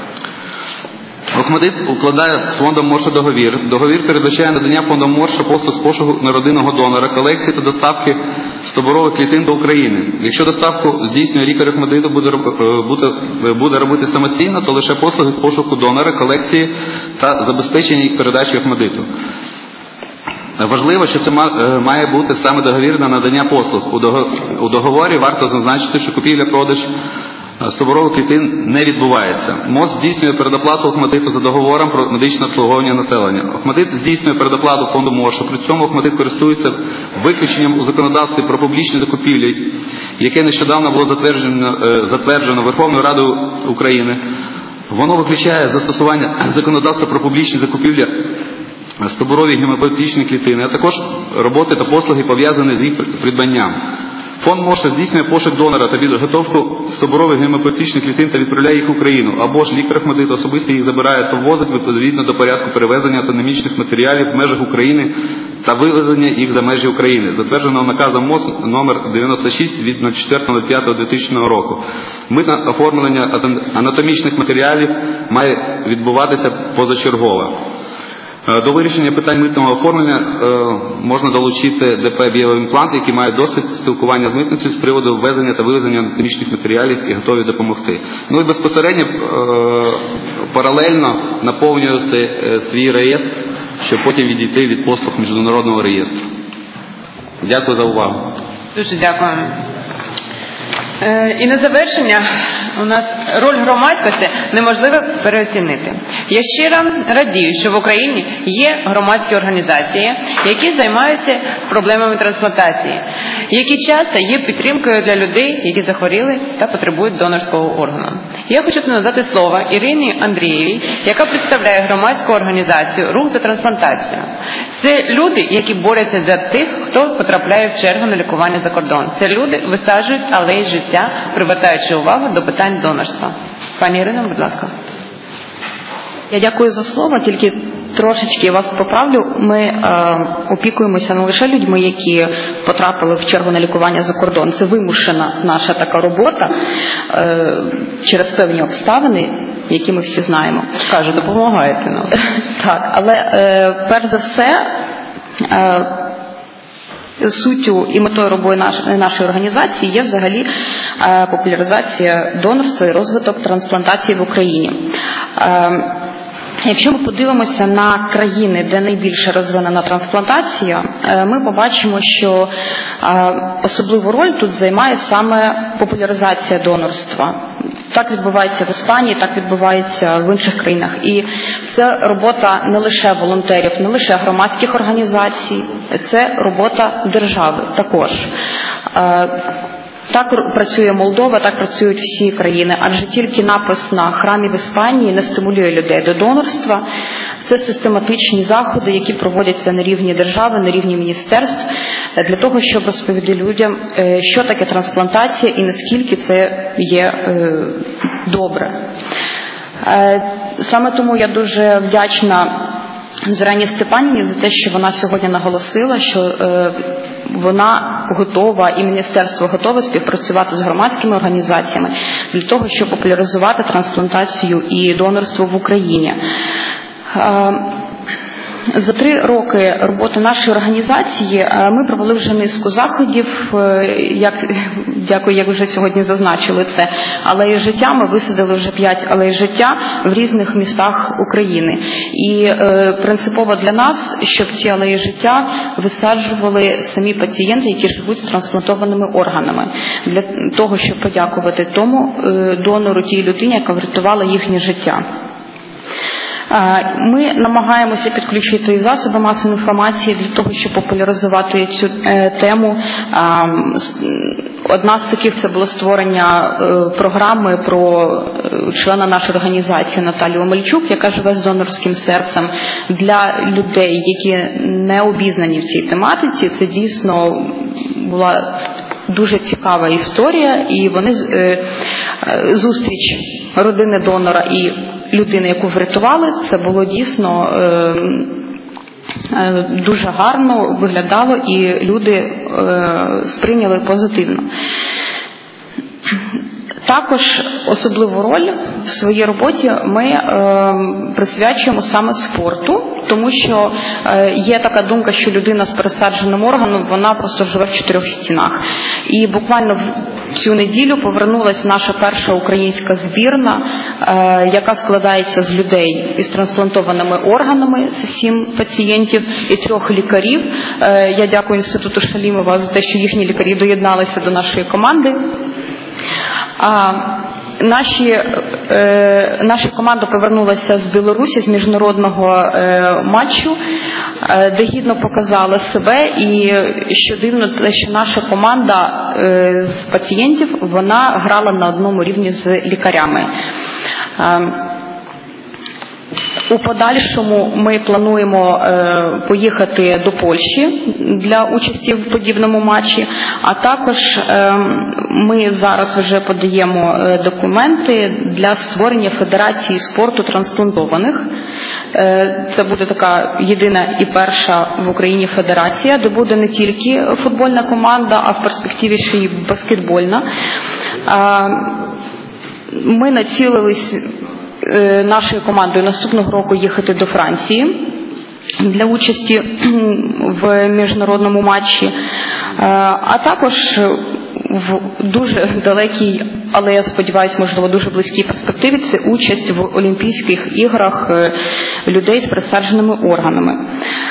ОХМАТДИТ укладає з фондом Морша договір. Договір передбачає надання фондом Морша послуг з пошуку народинного донора, колекції та доставки стовбурових клітин до України. Якщо доставку здійснює лікар ОХМАТДИТу буде робити самостійно, то лише послуги з пошуку донора, колекції та забезпечення їх передачі ОХМАТДИТу. Важливо, що це має бути саме договір на надання послуг. У договорі варто зазначити, що купівля-продаж стовбурових клітин не відбувається. МОЗ здійснює передоплату ОХМАТДИТу за договором про медичне обслуговування населення. ОХМАТДИТ здійснює передоплату фонду МОШ. При цьому ОХМАТДИТ користується виключенням у законодавстві про публічні закупівлі, яке нещодавно було затверджено Верховною Радою України. Воно виключає застосування законодавства про публічні закупівлі стовбурові гемопоетичні клітини, а також роботи та послуги, пов'язані з їх придбанням. Фонд МОШ здійснює пошук донора та підготовку стовбурових гемопоетичних клітин та відправляє їх в Україну, або ж лікар ОХМАТДИТ особисто їх забирає та ввозить відповідно до порядку перевезення анатомічних матеріалів в межах України та вивезення їх за межі України, затвердженого наказом МОЗ номер 96 від 04.05.2000 року. Митне оформлення анатомічних матеріалів має відбуватися позачергово. До вирішення питань митного оформлення можна долучити ДП «Біоімплант», які мають досвід спілкування з митницею з приводу ввезення та вивезення анатомічних матеріалів і готові допомогти. Ну і безпосередньо паралельно наповнювати свій реєстр, щоб потім відійти від послуг міжнародного реєстру. Дякую за увагу. Дуже дякую. І на завершення у нас роль громадськості неможливо переоцінити. Я щиро радію, що в Україні є громадські організації, які займаються проблемами трансплантації. які часто є підтримкою для людей, які захворіли та потребують донорського органу. Я хочу надати слово Ірині Андрієвій, яка представляє громадську організацію «Рух за трансплантацію». Це люди, які борються за тих, хто потрапляє в чергу на лікування за кордон. Це люди висаджують алеї життя, привертаючи увагу до питань донорства. Пані Ірино, будь ласка. Я дякую за слово, тільки трошечки вас поправлю. Ми опікуємося не лише людьми, які потрапили в чергу на лікування за кордон. Це вимушена наша така робота через певні обставини, які ми всі знаємо. Кажу, допомагаєте нам. Так, але перш за все, суттю і метою роботи нашої організації є взагалі популяризація донорства і розвиток трансплантації в Україні. Якщо ми подивимося на країни, де найбільше розвинена трансплантація, ми побачимо, що особливу роль тут займає саме популяризація донорства. Так відбувається в Іспанії, так відбувається в інших країнах. І це робота не лише волонтерів, не лише громадських організацій, це робота держави також. Так працює Молдова, так працюють всі країни, адже тільки напис на храмі в Іспанії не стимулює людей до донорства. Це систематичні заходи, які проводяться на рівні держави, на рівні міністерств, для того, щоб розповісти людям, що таке трансплантація і наскільки це є добре. Саме тому я дуже вдячна Зоряні Степанівні за те, що вона сьогодні наголосила, що вона готова і міністерство готове співпрацювати з громадськими організаціями для того, щоб популяризувати трансплантацію і донорство в Україні. За 3 роки роботи нашої організації ми провели вже низку заходів, як вже сьогодні зазначили це, алеї життя, ми висадили вже 5 алей життя в різних містах України. І принципово для нас, щоб ці алеї життя висаджували самі пацієнти, які живуть з трансплантованими органами, для того, щоб подякувати тому донору, тій людині, яка врятувала їхнє життя. Ми намагаємося підключити засоби масової інформації для того, щоб популяризувати цю тему. Одна з таких – це було створення програми про члена нашої організації Наталію Омельчук, яка живе з донорським серцем, для людей, які не обізнані в цій тематиці. Це дійсно була дуже цікава історія, і вони зустріч родини донора і людини, яку врятували, це було дійсно дуже гарно виглядало, і люди сприйняли позитивно. Також особливу роль в своїй роботі ми присвячуємо саме спорту, тому що є така думка, що людина з пересадженим органом, вона просто живе в 4 стінах. І буквально в цю неділю повернулася наша перша українська збірна, яка складається з людей із трансплантованими органами, це 7 пацієнтів, і 3 лікарів. Я дякую Інституту Шалімова за те, що їхні лікарі доєдналися до нашої команди. Наша команда повернулася з Білорусі, з міжнародного матчу, де гідно показала себе, і що дивно, те, що наша команда з пацієнтів, вона грала на одному рівні з лікарями. У подальшому ми плануємо поїхати до Польщі для участі в подібному матчі, а також ми зараз вже подаємо документи для створення Федерації спорту трансплантованих. Це буде така єдина і перша в Україні федерація, де буде не тільки футбольна команда, а в перспективі ще й баскетбольна. Ми націлились нашою командою наступного року їхати до Франції для участі в міжнародному матчі, а також в дуже далекій, але я сподіваюся, можливо, дуже близькій перспективі, це участь в Олімпійських іграх людей з пересадженими органами.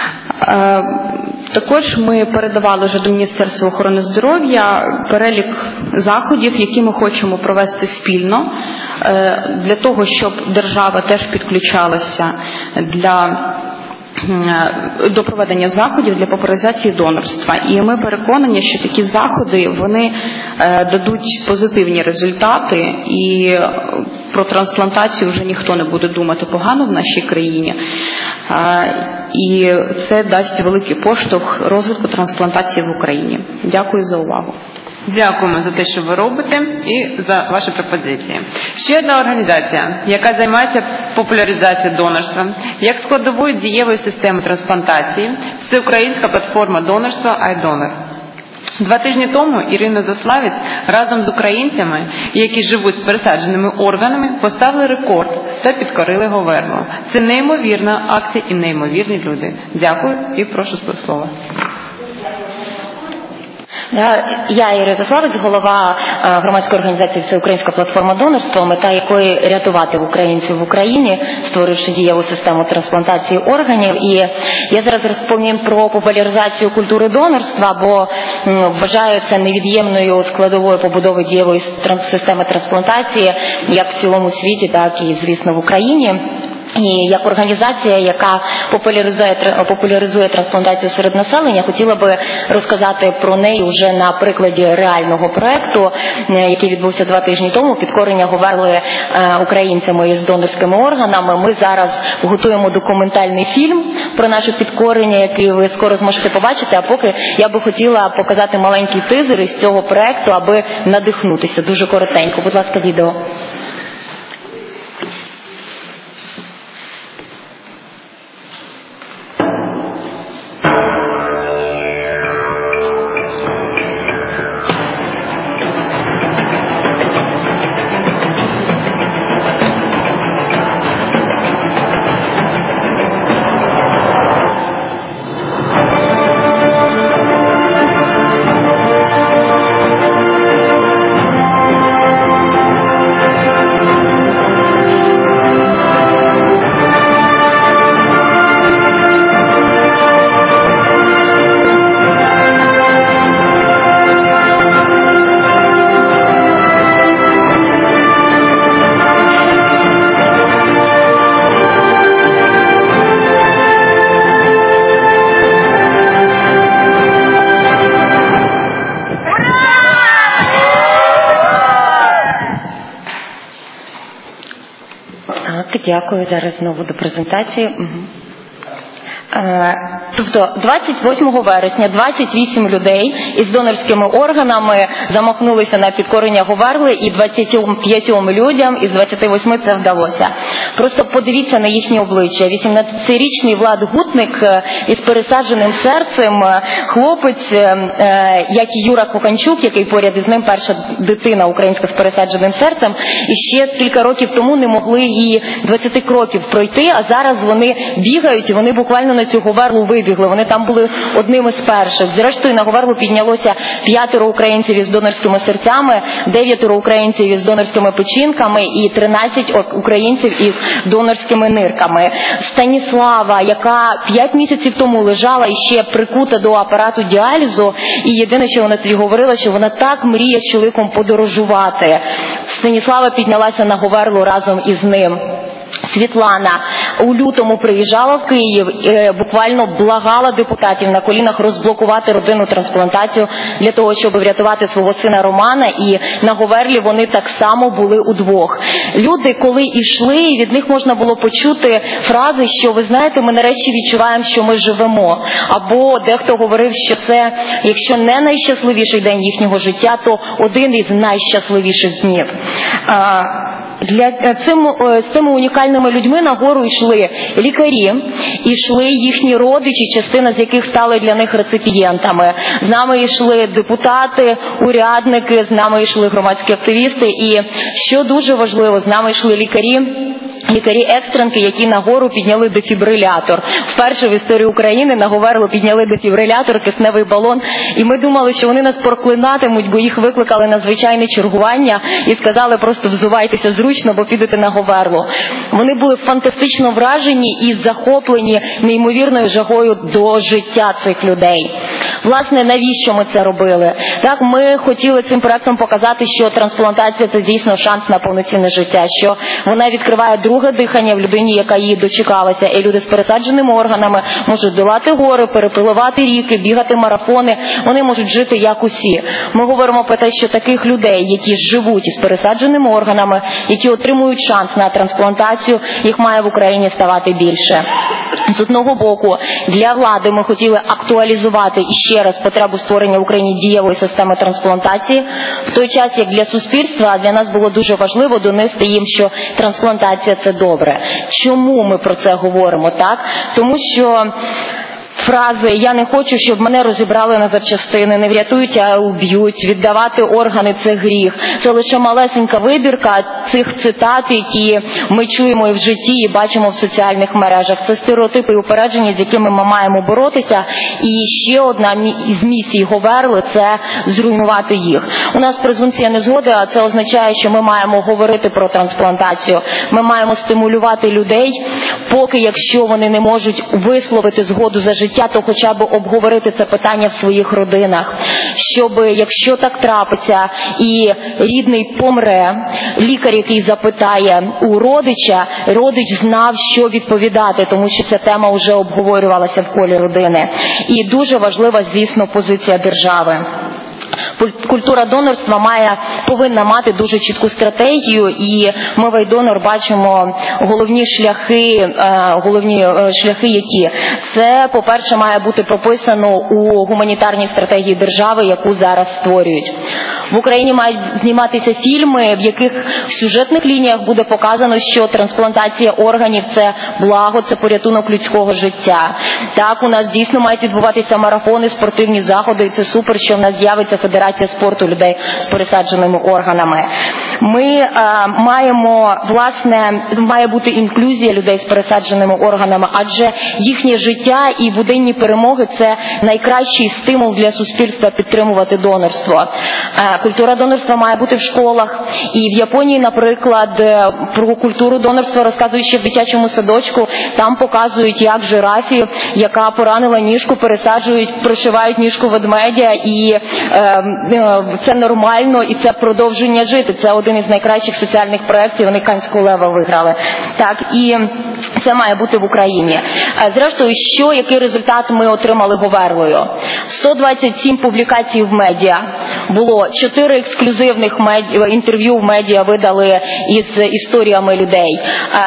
Також ми передавали вже до Міністерства охорони здоров'я перелік заходів, які ми хочемо провести спільно, для того, щоб держава теж підключалася для до проведення заходів для популяризації донорства. І ми переконані, що такі заходи, вони дадуть позитивні результати, і про трансплантацію вже ніхто не буде думати погано в нашій країні. І це дасть великий поштовх розвитку трансплантації в Україні. Дякую за увагу. Дякуємо за те, що ви робите, і за ваші пропозиції. Ще одна організація, яка займається популяризацією донорства, як складовою дієвої системи трансплантації, всеукраїнська платформа донорства iDonor. 2 тижні тому Ірина Заславець разом з українцями, які живуть з пересадженими органами, поставили рекорд та підкорили Говерло. Це неймовірна акція і неймовірні люди. Дякую і прошу слова. Я Ірина Заславець, голова громадської організації «Всеукраїнська платформа донорства», мета якої рятувати українців в Україні, створивши дієву систему трансплантації органів. І я зараз розповім про популяризацію культури донорства, бо вважаю це невід'ємною складовою побудови дієвої системи трансплантації як в цілому світі, так і, звісно, в Україні. І як організація, яка популяризує трансплантацію серед населення, хотіла би розказати про неї вже на прикладі реального проєкту, який відбувся 2 тижні тому, підкорення Говерли українцями з донорськими органами. Ми зараз готуємо документальний фільм про наше підкорення, який ви скоро зможете побачити, а поки я би хотіла показати маленький тизер із цього проєкту, аби надихнутися. Дуже коротенько. Будь ласка, відео. Дякую. Зараз знову до презентації. Тобто 28 вересня 28 людей із донорськими органами замахнулися на підкорення Говерли, і 25 людям із 28 це вдалося. Просто подивіться на їхні обличчя. 18-річний Влад Гутник із пересадженим серцем, хлопець, як і Юра Коханчук, який поряд із ним перша дитина українська з пересадженим серцем, і ще кілька років тому не могли і 20 кроків пройти, а зараз вони бігають, і вони буквально на цю Говерлу вибігли. Вони там були одними з перших. Зрештою, на Говерлу піднялося 5 українців із донорськими серцями, 9 українців із донорськими печінками і 13 українців із донорськими нирками. Станіслава, яка 5 місяців тому лежала і ще прикута до апарату діалізу, і єдине, що вона тоді говорила, що вона так мріє з чоловіком подорожувати. Станіслава піднялася на Говерлу разом із ним. Світлана у лютому приїжджала в Київ, буквально благала депутатів на колінах розблокувати родинну трансплантацію для того, щоб врятувати свого сина Романа, і на Говерлі вони так само були удвох. Люди, коли йшли, від них можна було почути фрази, що, ви знаєте, ми нарешті відчуваємо, що ми живемо. Або дехто говорив, що це, якщо не найщасливіший день їхнього життя, то один із найщасливіших днів. З цими унікальними людьми на гору йшли лікарі, йшли їхні родичі, частина з яких стали для них реципієнтами. З нами йшли депутати, урядники, з нами йшли громадські активісти, і, що дуже важливо, з нами йшли лікарі-екстренки, які на гору підняли дефібрилятор. Вперше в історії України на Говерлу підняли дефібрилятор, кисневий балон, і ми думали, що вони нас проклинатимуть, бо їх викликали на звичайне чергування і сказали, просто взувайтеся зручно, бо підете на Говерлу. Вони були фантастично вражені і захоплені неймовірною жагою до життя цих людей. Власне, навіщо ми це робили? Так, ми хотіли цим проектом показати, що трансплантація – це дійсно шанс на повноцінне життя, що вона відкриває друге дихання в людині, яка її дочекалася, і люди з пересадженими органами можуть долати гори, перепливати ріки, бігати марафони, вони можуть жити як усі. Ми говоримо про те, що таких людей, які живуть із пересадженими органами, які отримують шанс на трансплантацію, їх має в Україні ставати більше. З одного боку, для влади ми хотіли актуалізувати іще раз потребу створення в Україні дієвої системи трансплантації, в той час, як для суспільства, для нас було дуже важливо донести їм, що трансплантація – це добре. Чому ми про це говоримо, так? Тому що фрази «я не хочу, щоб мене розібрали на запчастини», «не врятують, а уб'ють», «віддавати органи – це гріх». Це лише малесенька вибірка цих цитат, які ми чуємо і в житті, і бачимо в соціальних мережах. Це стереотипи і упередження, з якими ми маємо боротися. І ще одна із місій Говерли – це зруйнувати їх. У нас презумпція незгоди, а це означає, що ми маємо говорити про трансплантацію. Ми маємо стимулювати людей, поки якщо вони не можуть висловити згоду за життя, то хоча б обговорити це питання в своїх родинах, щоб, якщо так трапиться і рідний помре, лікар, який запитає у родича, родич знав, що відповідати, тому що ця тема вже обговорювалася в колі родини. І дуже важлива, звісно, позиція держави. Культура донорства повинна мати дуже чітку стратегію, і ми в iDonor бачимо головні шляхи, які це, по-перше, має бути прописано у гуманітарній стратегії держави, яку зараз створюють. В Україні мають зніматися фільми, в яких в сюжетних лініях буде показано, що трансплантація органів – це благо, це порятунок людського життя. Так, у нас дійсно мають відбуватися марафони, спортивні заходи, і це супер, що в нас з'явиться Федерація спорту людей з пересадженими органами. Ми має бути інклюзія людей з пересадженими органами, адже їхнє життя і буденні перемоги – це найкращий стимул для суспільства підтримувати донорство. Культура донорства має бути в школах. І в Японії, наприклад, про культуру донорства розказують ще в дитячому садочку. Там показують, як жирафі, яка поранила ніжку, пришивають ніжку ведмедя, і це нормально, і це продовження жити. Це один із найкращих соціальних проєктів, вони Канського лева виграли. Так, і це має бути в Україні. Зрештою, який результат ми отримали Говерлою? 127 публікацій в медіа було, 4 ексклюзивних інтерв'ю в медіа видали із історіями людей,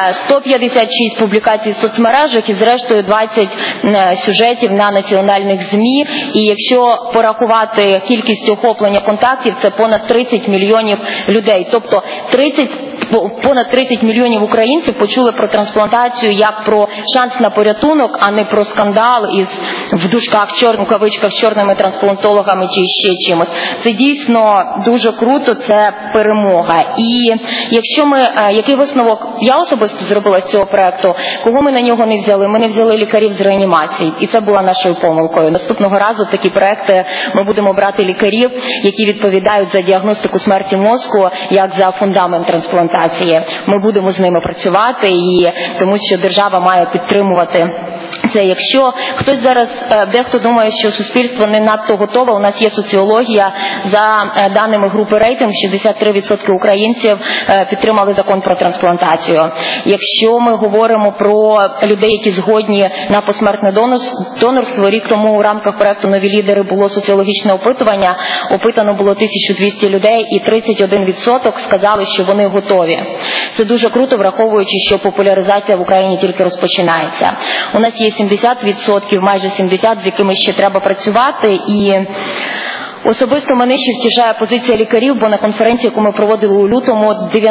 156 публікацій в соцмережах і, зрештою, 20 сюжетів на національних ЗМІ. І якщо порахувати кількість охоплення контактів, це понад 30 мільйонів людей. Тобто понад 30 мільйонів українців почули про трансплантацію як про шанс на порятунок, а не про скандал із, в дужках, в кавичках, чорними трансплантологами чи ще чимось. Це дійсно дуже круто, це перемога. І який висновок я особисто зробила з цього проекту, кого ми на нього не взяли? Ми не взяли лікарів з реанімації, і це була нашою помилкою. Наступного разу в такі проекти ми будемо брати лікарів, які відповідають за діагностику смерті мозку, як за фундамент трансплантації. Ми будемо з ними працювати, і тому що держава має підтримувати це. Якщо хтось зараз, дехто думає, що суспільство не надто готове, у нас є соціологія, за даними групи «Рейтинг», 63% українців підтримали закон про трансплантацію. Якщо ми говоримо про людей, які згодні на посмертне донорство, рік тому у рамках проекту «Нові лідери» було соціологічне опитування, опитано було 1200 людей, і 31% сказали, що вони готові. Це дуже круто, враховуючи, що популяризація в Україні тільки розпочинається. У нас є 70%, майже 70%, з якими ще треба працювати, і особисто мене ще втішає позиція лікарів, бо на конференції, яку ми проводили у лютому,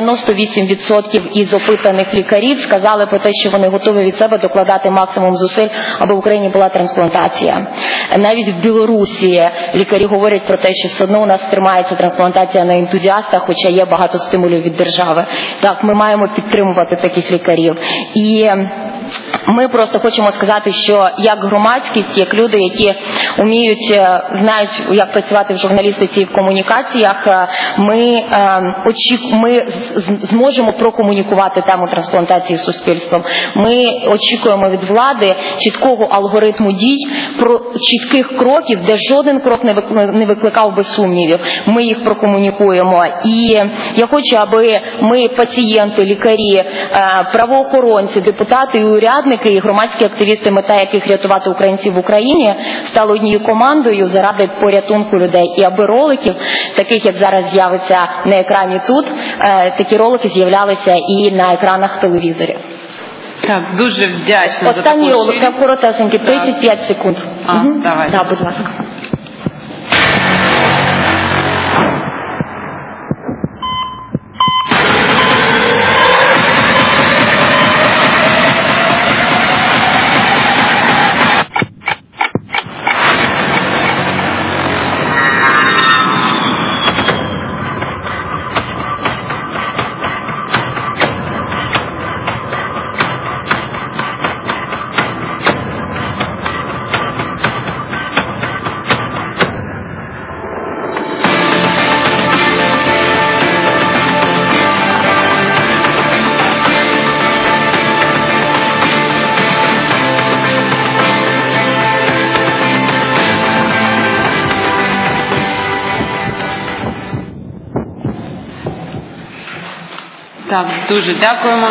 98% із опитаних лікарів сказали про те, що вони готові від себе докладати максимум зусиль, аби в Україні була трансплантація. Навіть в Білорусі лікарі говорять про те, що все одно у нас тримається трансплантація на ентузіастах, хоча є багато стимулів від держави. Так, ми маємо підтримувати таких лікарів. І Ми просто хочемо сказати, що як громадськість, як люди, які знають, як працювати в журналістиці і в комунікаціях, ми зможемо прокомунікувати тему трансплантації з суспільством. Ми очікуємо від влади чіткого алгоритму дій, чітких кроків, де жоден крок не викликав би сумнівів. Ми їх прокомунікуємо. І я хочу, аби ми, пацієнти, лікарі, правоохоронці, депутати і урядники, і громадські активісти, мета яких рятувати українців в Україні, стали однією командою заради порятунку людей. І аби роликів, таких як зараз з'явиться на екрані тут, такі ролики з'являлися і на екранах телевізорів. Так, дуже вдячна. Останній ролик, коротесенький, 35 секунд. Давай. Так, будь ласка. Так, дуже дякуємо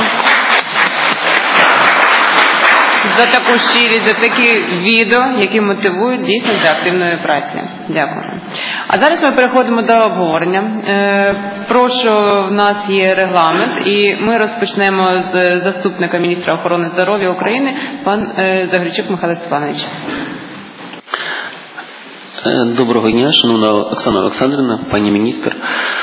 за таку щирість, за такі відео, які мотивують дійсно до активної праці. Дякую. А зараз ми переходимо до обговорення. Прошу, в нас є регламент, і ми розпочнемо з заступника міністра охорони здоров'я України, пан Загорчук Михайло Степанович. Доброго дня, шановна Оксана Олександрівна, пані міністр.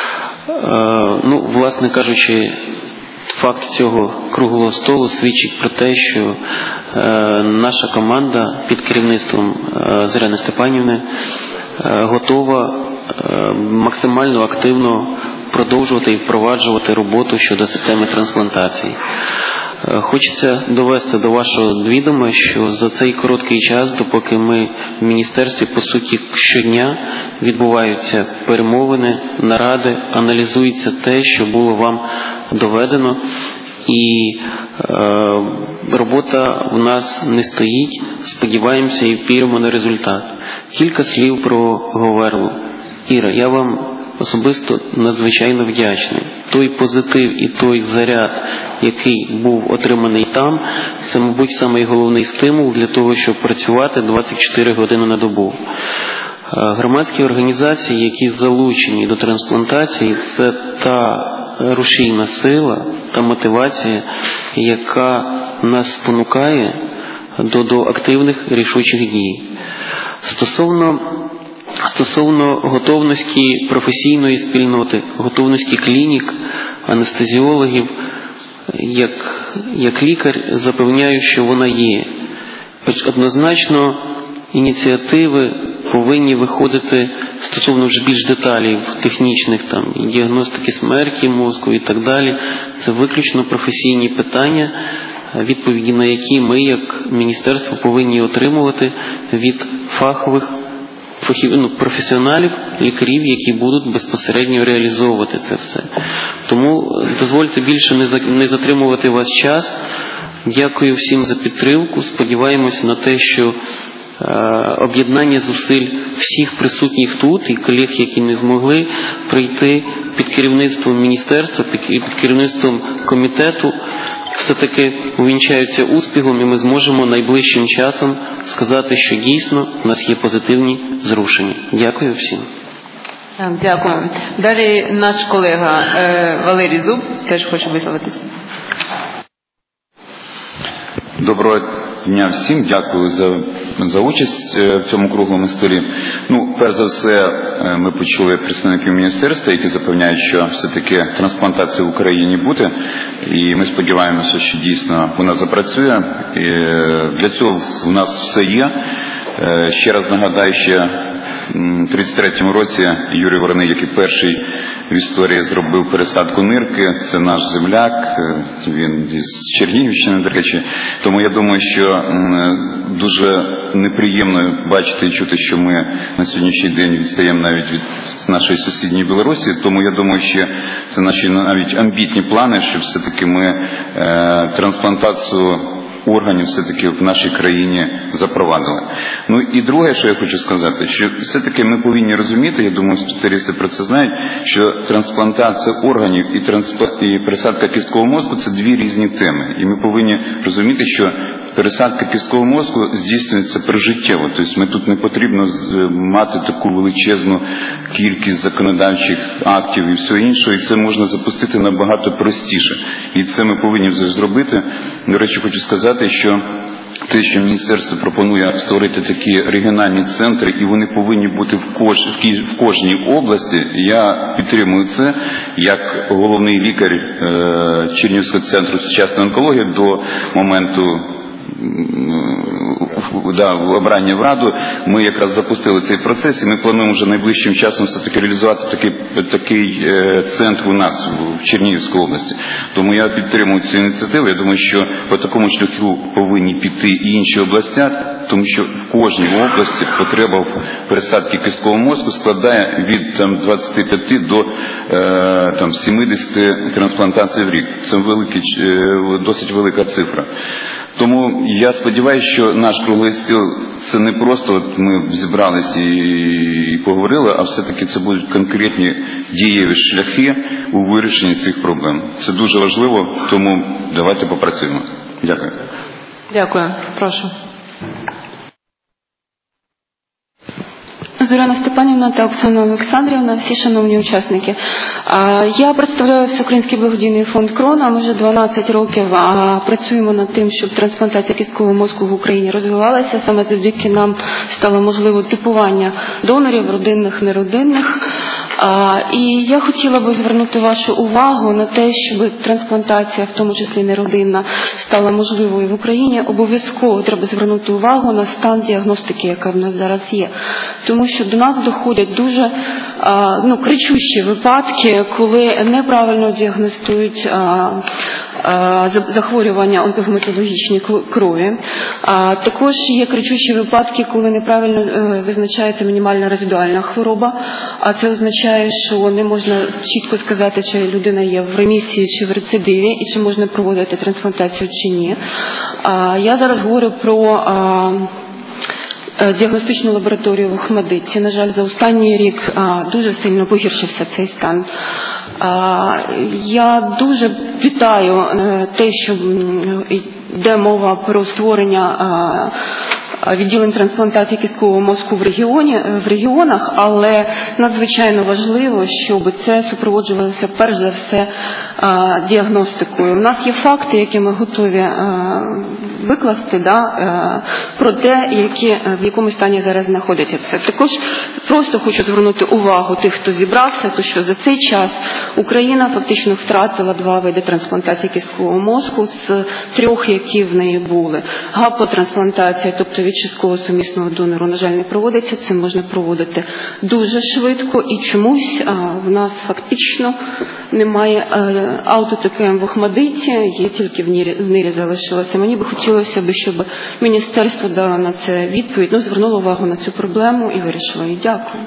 Власне кажучи, факт цього круглого столу свідчить про те, що наша команда під керівництвом Зоряни Степанівни готова максимально активно продовжувати і впроваджувати роботу щодо системи трансплантації. Хочеться довести до вашого відома, що за цей короткий час, допоки ми в міністерстві, по суті, щодня відбуваються перемовини, наради, аналізується те, що було вам доведено, і робота в нас не стоїть, сподіваємося і віримо на результат. Кілька слів про Говерлу. Іра, я вам особисто надзвичайно вдячний. Той позитив і той заряд, який був отриманий там, це, мабуть, самий головний стимул для того, щоб працювати 24 години на добу. Громадські організації, які залучені до трансплантації, це та рушійна сила, та мотивація, яка нас спонукає до активних рішучих дій. Стосовно готовності професійної спільноти, готовності клінік, анестезіологів, як лікар запевняю, що вона є. Однозначно ініціативи повинні виходити стосовно вже більш деталей технічних, діагностики смерті мозку і так далі. Це виключно професійні питання, відповіді на які ми, як міністерство, повинні отримувати від фахових професіоналів, лікарів, які будуть безпосередньо реалізовувати це все. Тому дозвольте більше не затримувати вас час. Дякую всім за підтримку. Сподіваємося на те, що об'єднання зусиль всіх присутніх тут і колег, які не змогли прийти під керівництвом міністерства, під керівництвом комітету, все-таки увінчаються успіхом, і ми зможемо найближчим часом сказати, що дійсно в нас є позитивні зрушення. Дякую всім. Дякую. Далі наш колега Валерій Зуб теж хоче висловитися. Доброго дня всім. Дякую за участь в цьому круглому столі. Перш за все, ми почули представників міністерства, які запевняють, що все-таки трансплантація в Україні буде. І ми сподіваємося, що дійсно вона запрацює. І для цього в нас все є. Ще раз нагадаю, що 1933 році Юрій Вороний, який перший в історії зробив пересадку нирки, це наш земляк, він із Чернігівщини, до речі. Тому я думаю, що дуже неприємно бачити і чути, що ми на сьогоднішній день відстаємо навіть від нашої сусідньої Білорусі. Тому я думаю, що це наші навіть амбітні плани, щоб все-таки ми трансплантацію органів все-таки в нашій країні запровадили. Ну і друге, що я хочу сказати, що все-таки ми повинні розуміти, я думаю, спеціалісти про це знають, що трансплантація органів і пересадка кісткового мозку – це дві різні теми. І ми повинні розуміти, що пересадка кісткового мозку здійснюється прижиттєво. Тобто ми тут не потрібно мати таку величезну кількість законодавчих актів і всього іншого, і це можна запустити набагато простіше. І це ми повинні зробити. До речі, хочу сказати, що те, що міністерство пропонує створити такі регіональні центри, і вони повинні бути в кожній області, я підтримую це як головний лікар Чернігівського центру сучасної онкології до моменту обрання в Раду. Ми якраз запустили цей процес, і ми плануємо вже найближчим часом все-таки реалізувати такий центр у нас в Чернігівській області. Тому я підтримую цю ініціативу. Я думаю, що по такому шляху повинні піти і інші області, тому що в кожній області потреба в пересадці кісткового мозку складає від 25 до 70 трансплантацій в рік. Це досить велика цифра. Тому я сподіваюся, що наш круглий стіл – це не просто от ми зібралися і поговорили, а все-таки це будуть конкретні дієві шляхи у вирішенні цих проблем. Це дуже важливо, тому давайте попрацюємо. Дякую. Дякую. Прошу. Зоряна Степанівна та Оксана Олександрівна, всі шановні учасники. Я представляю Всеукраїнський благодійний фонд «Крона». Ми вже 12 років працюємо над тим, щоб трансплантація кісткового мозку в Україні розвивалася. Саме завдяки нам стало можливо типування донорів, родинних, неродинних. І я хотіла би звернути вашу увагу на те, щоб трансплантація, в тому числі неродинна, стала можливою в Україні. Обов'язково треба звернути увагу на стан діагностики, яка в нас зараз є. Тому що до нас доходять дуже кричущі випадки, коли неправильно діагностують захворювання онкогематологічні крові. Також є кричущі випадки, коли неправильно визначається мінімальна резидуальна хвороба, а це означає, що не можна чітко сказати, чи людина є в ремісії, чи в рецидиві, і чи можна проводити трансплантацію, чи ні. Я зараз говорю про діагностичну лабораторію в Охмадитці. На жаль, за останній рік дуже сильно погіршився цей стан. Я дуже вітаю те, що йде мова про створення відділень трансплантації кісткового мозку в регіонах, але надзвичайно важливо, щоб це супроводжувалося перш за все діагностикою. У нас є факти, які ми готові викласти, про те, в якому стані зараз знаходиться це. Також просто хочу звернути увагу тих, хто зібрався, то що за цей час Україна фактично втратила 2 види трансплантації кісткового мозку з 3, які в неї були. Гапотрансплантація, тобто від частково сумісного донору, на жаль, не проводиться. Це можна проводити дуже швидко, і чомусь в нас фактично немає аутотекем в Охмадиті, є тільки в Нирі залишилося. Мені би хотілося, щоб міністерство дало на це відповідь, звернуло увагу на цю проблему і вирішило її. Дякую.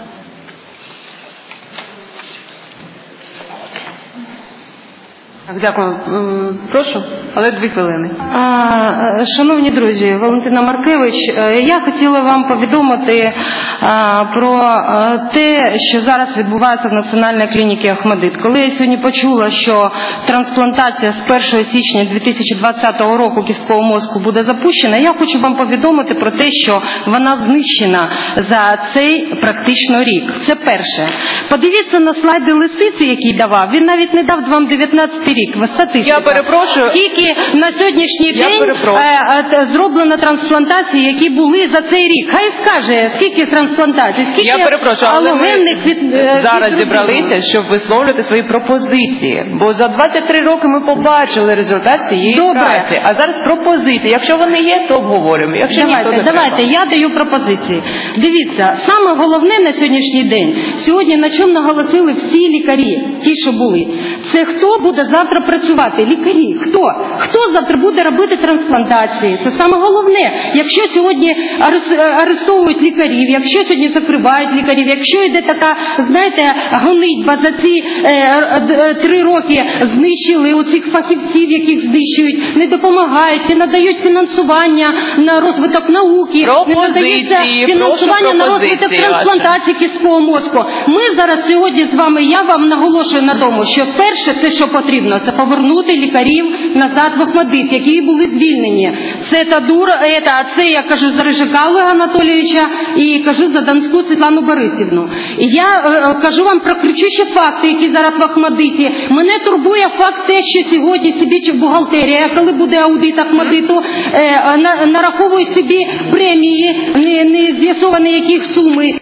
Дякую. Прошу, але 2 хвилини. Шановні друзі, Валентина Маркевич, я хотіла вам повідомити про те, що зараз відбувається в Національній клініці Охмадит. Коли я сьогодні почула, що трансплантація з 1 січня 2020 року кісткового мозку буде запущена, я хочу вам повідомити про те, що вона знищена за цей практично рік. Це перше. Подивіться на слайди Лисиці, який давав. Він навіть не дав вам 19 рік. рік статистика. Я перепрошую. Скільки на сьогоднішній день зроблено трансплантацій, які були за цей рік? Хай скаже, скільки трансплантацій, скільки алогенних зараз зібралися, щоб висловлювати свої пропозиції. Бо за 23 роки ми побачили результат цієї праці. А зараз пропозиції. Якщо вони є, то обговорюємо. Якщо ні, то не давайте, я даю пропозиції. Дивіться, саме головне на сьогоднішній день, сьогодні на чому наголосили всі лікарі, ті, що були, це хто буде завтра працювати? Лікарі. Хто? Хто завтра буде робити трансплантації? Це саме головне. Якщо сьогодні арестовують лікарів, якщо сьогодні закривають лікарів, якщо йде така, знаєте, гонитьба за ці 3 роки знищили у цих фахівців, яких знищують, не допомагають, не надають фінансування на розвиток науки, не надається фінансування на розвиток трансплантації кісткового мозку. Ми зараз сьогодні з вами, я вам наголошую на тому, що перше, це що потрібно, це повернути лікарів назад в Охмадит, які були звільнені. Це це я кажу за Рижака Олега Анатолійовича і кажу за Донську Світлану Борисівну. І я кажу вам про кричущі факти, які зараз в Охмадиті. Мене турбує факт те, що сьогодні собі бухгалтерія, коли буде аудит Охмадиту, нараховують собі премії, не з'ясовані яких суми.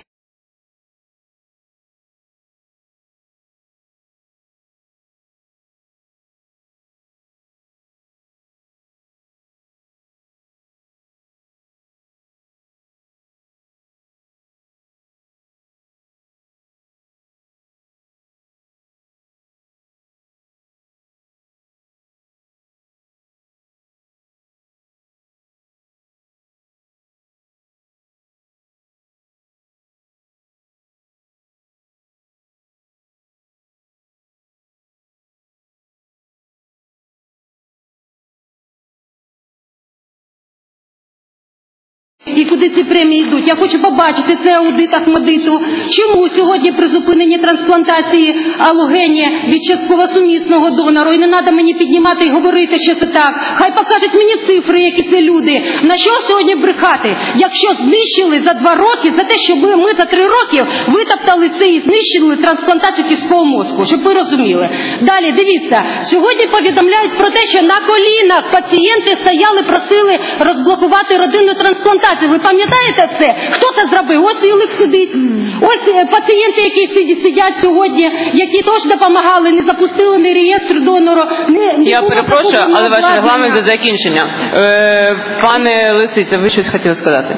І куди ці премії йдуть? Я хочу побачити цей аудит Охмадиту. Чому сьогодні призупинені трансплантації алогені від частково-сумісного донору? І не треба мені піднімати і говорити, що це так. Хай покажуть мені цифри, які це люди. На що сьогодні брехати? Якщо знищили за 2 роки, за те, що ми за 3 роки витоптали це і знищили трансплантацію кісткового мозку, щоб ви розуміли. Далі, дивіться, сьогодні повідомляють про те, що на колінах пацієнти стояли, просили розблокувати родинну трансплантацію. Ви пам'ятаєте це? Хто це зробив? Ось Юлик сидить. Ось пацієнти, які сидять сьогодні, які теж допомагали, не запустили ні реєстр донору. Я перепрошую, але ваш регламент до закінчення. Пане Лисиця, ви щось хотіли сказати?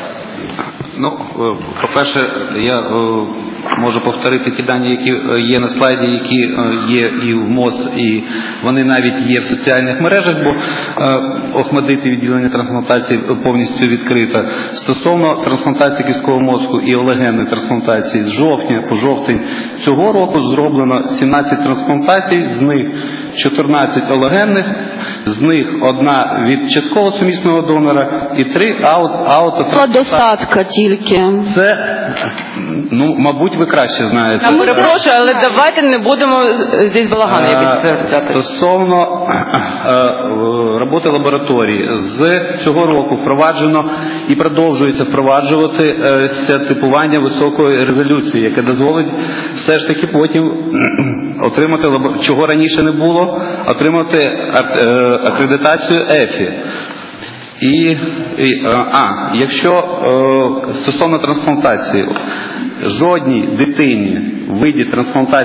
Ну, по-перше, я можу повторити ті дані, які є на слайді, які є і в МОЗ, і вони навіть є в соціальних мережах, бо Охмадит і відділення трансплантації повністю відкрито. Стосовно трансплантації кісткового мозку і алогенної трансплантації, з жовтня по жовтень цього року зроблено 17 трансплантацій, з них 14 алогенних, з них 1 від частково сумісного донора і 3 аутотрансплантації. Досадка тільки. Це, ну, мабуть, ви краще знаєте. Я перепрошую, але давайте не будемо здесь балаган якийсь. Стосовно роботи лабораторії, з цього року впроваджено і продовжується впроваджувати типування високої резолюції, яке дозволить все ж таки потім отримати, чого раніше не було, отримати акредитацію ЕФІ. Якщо стосовно трансплантації, жодній дитині в виді трансплантації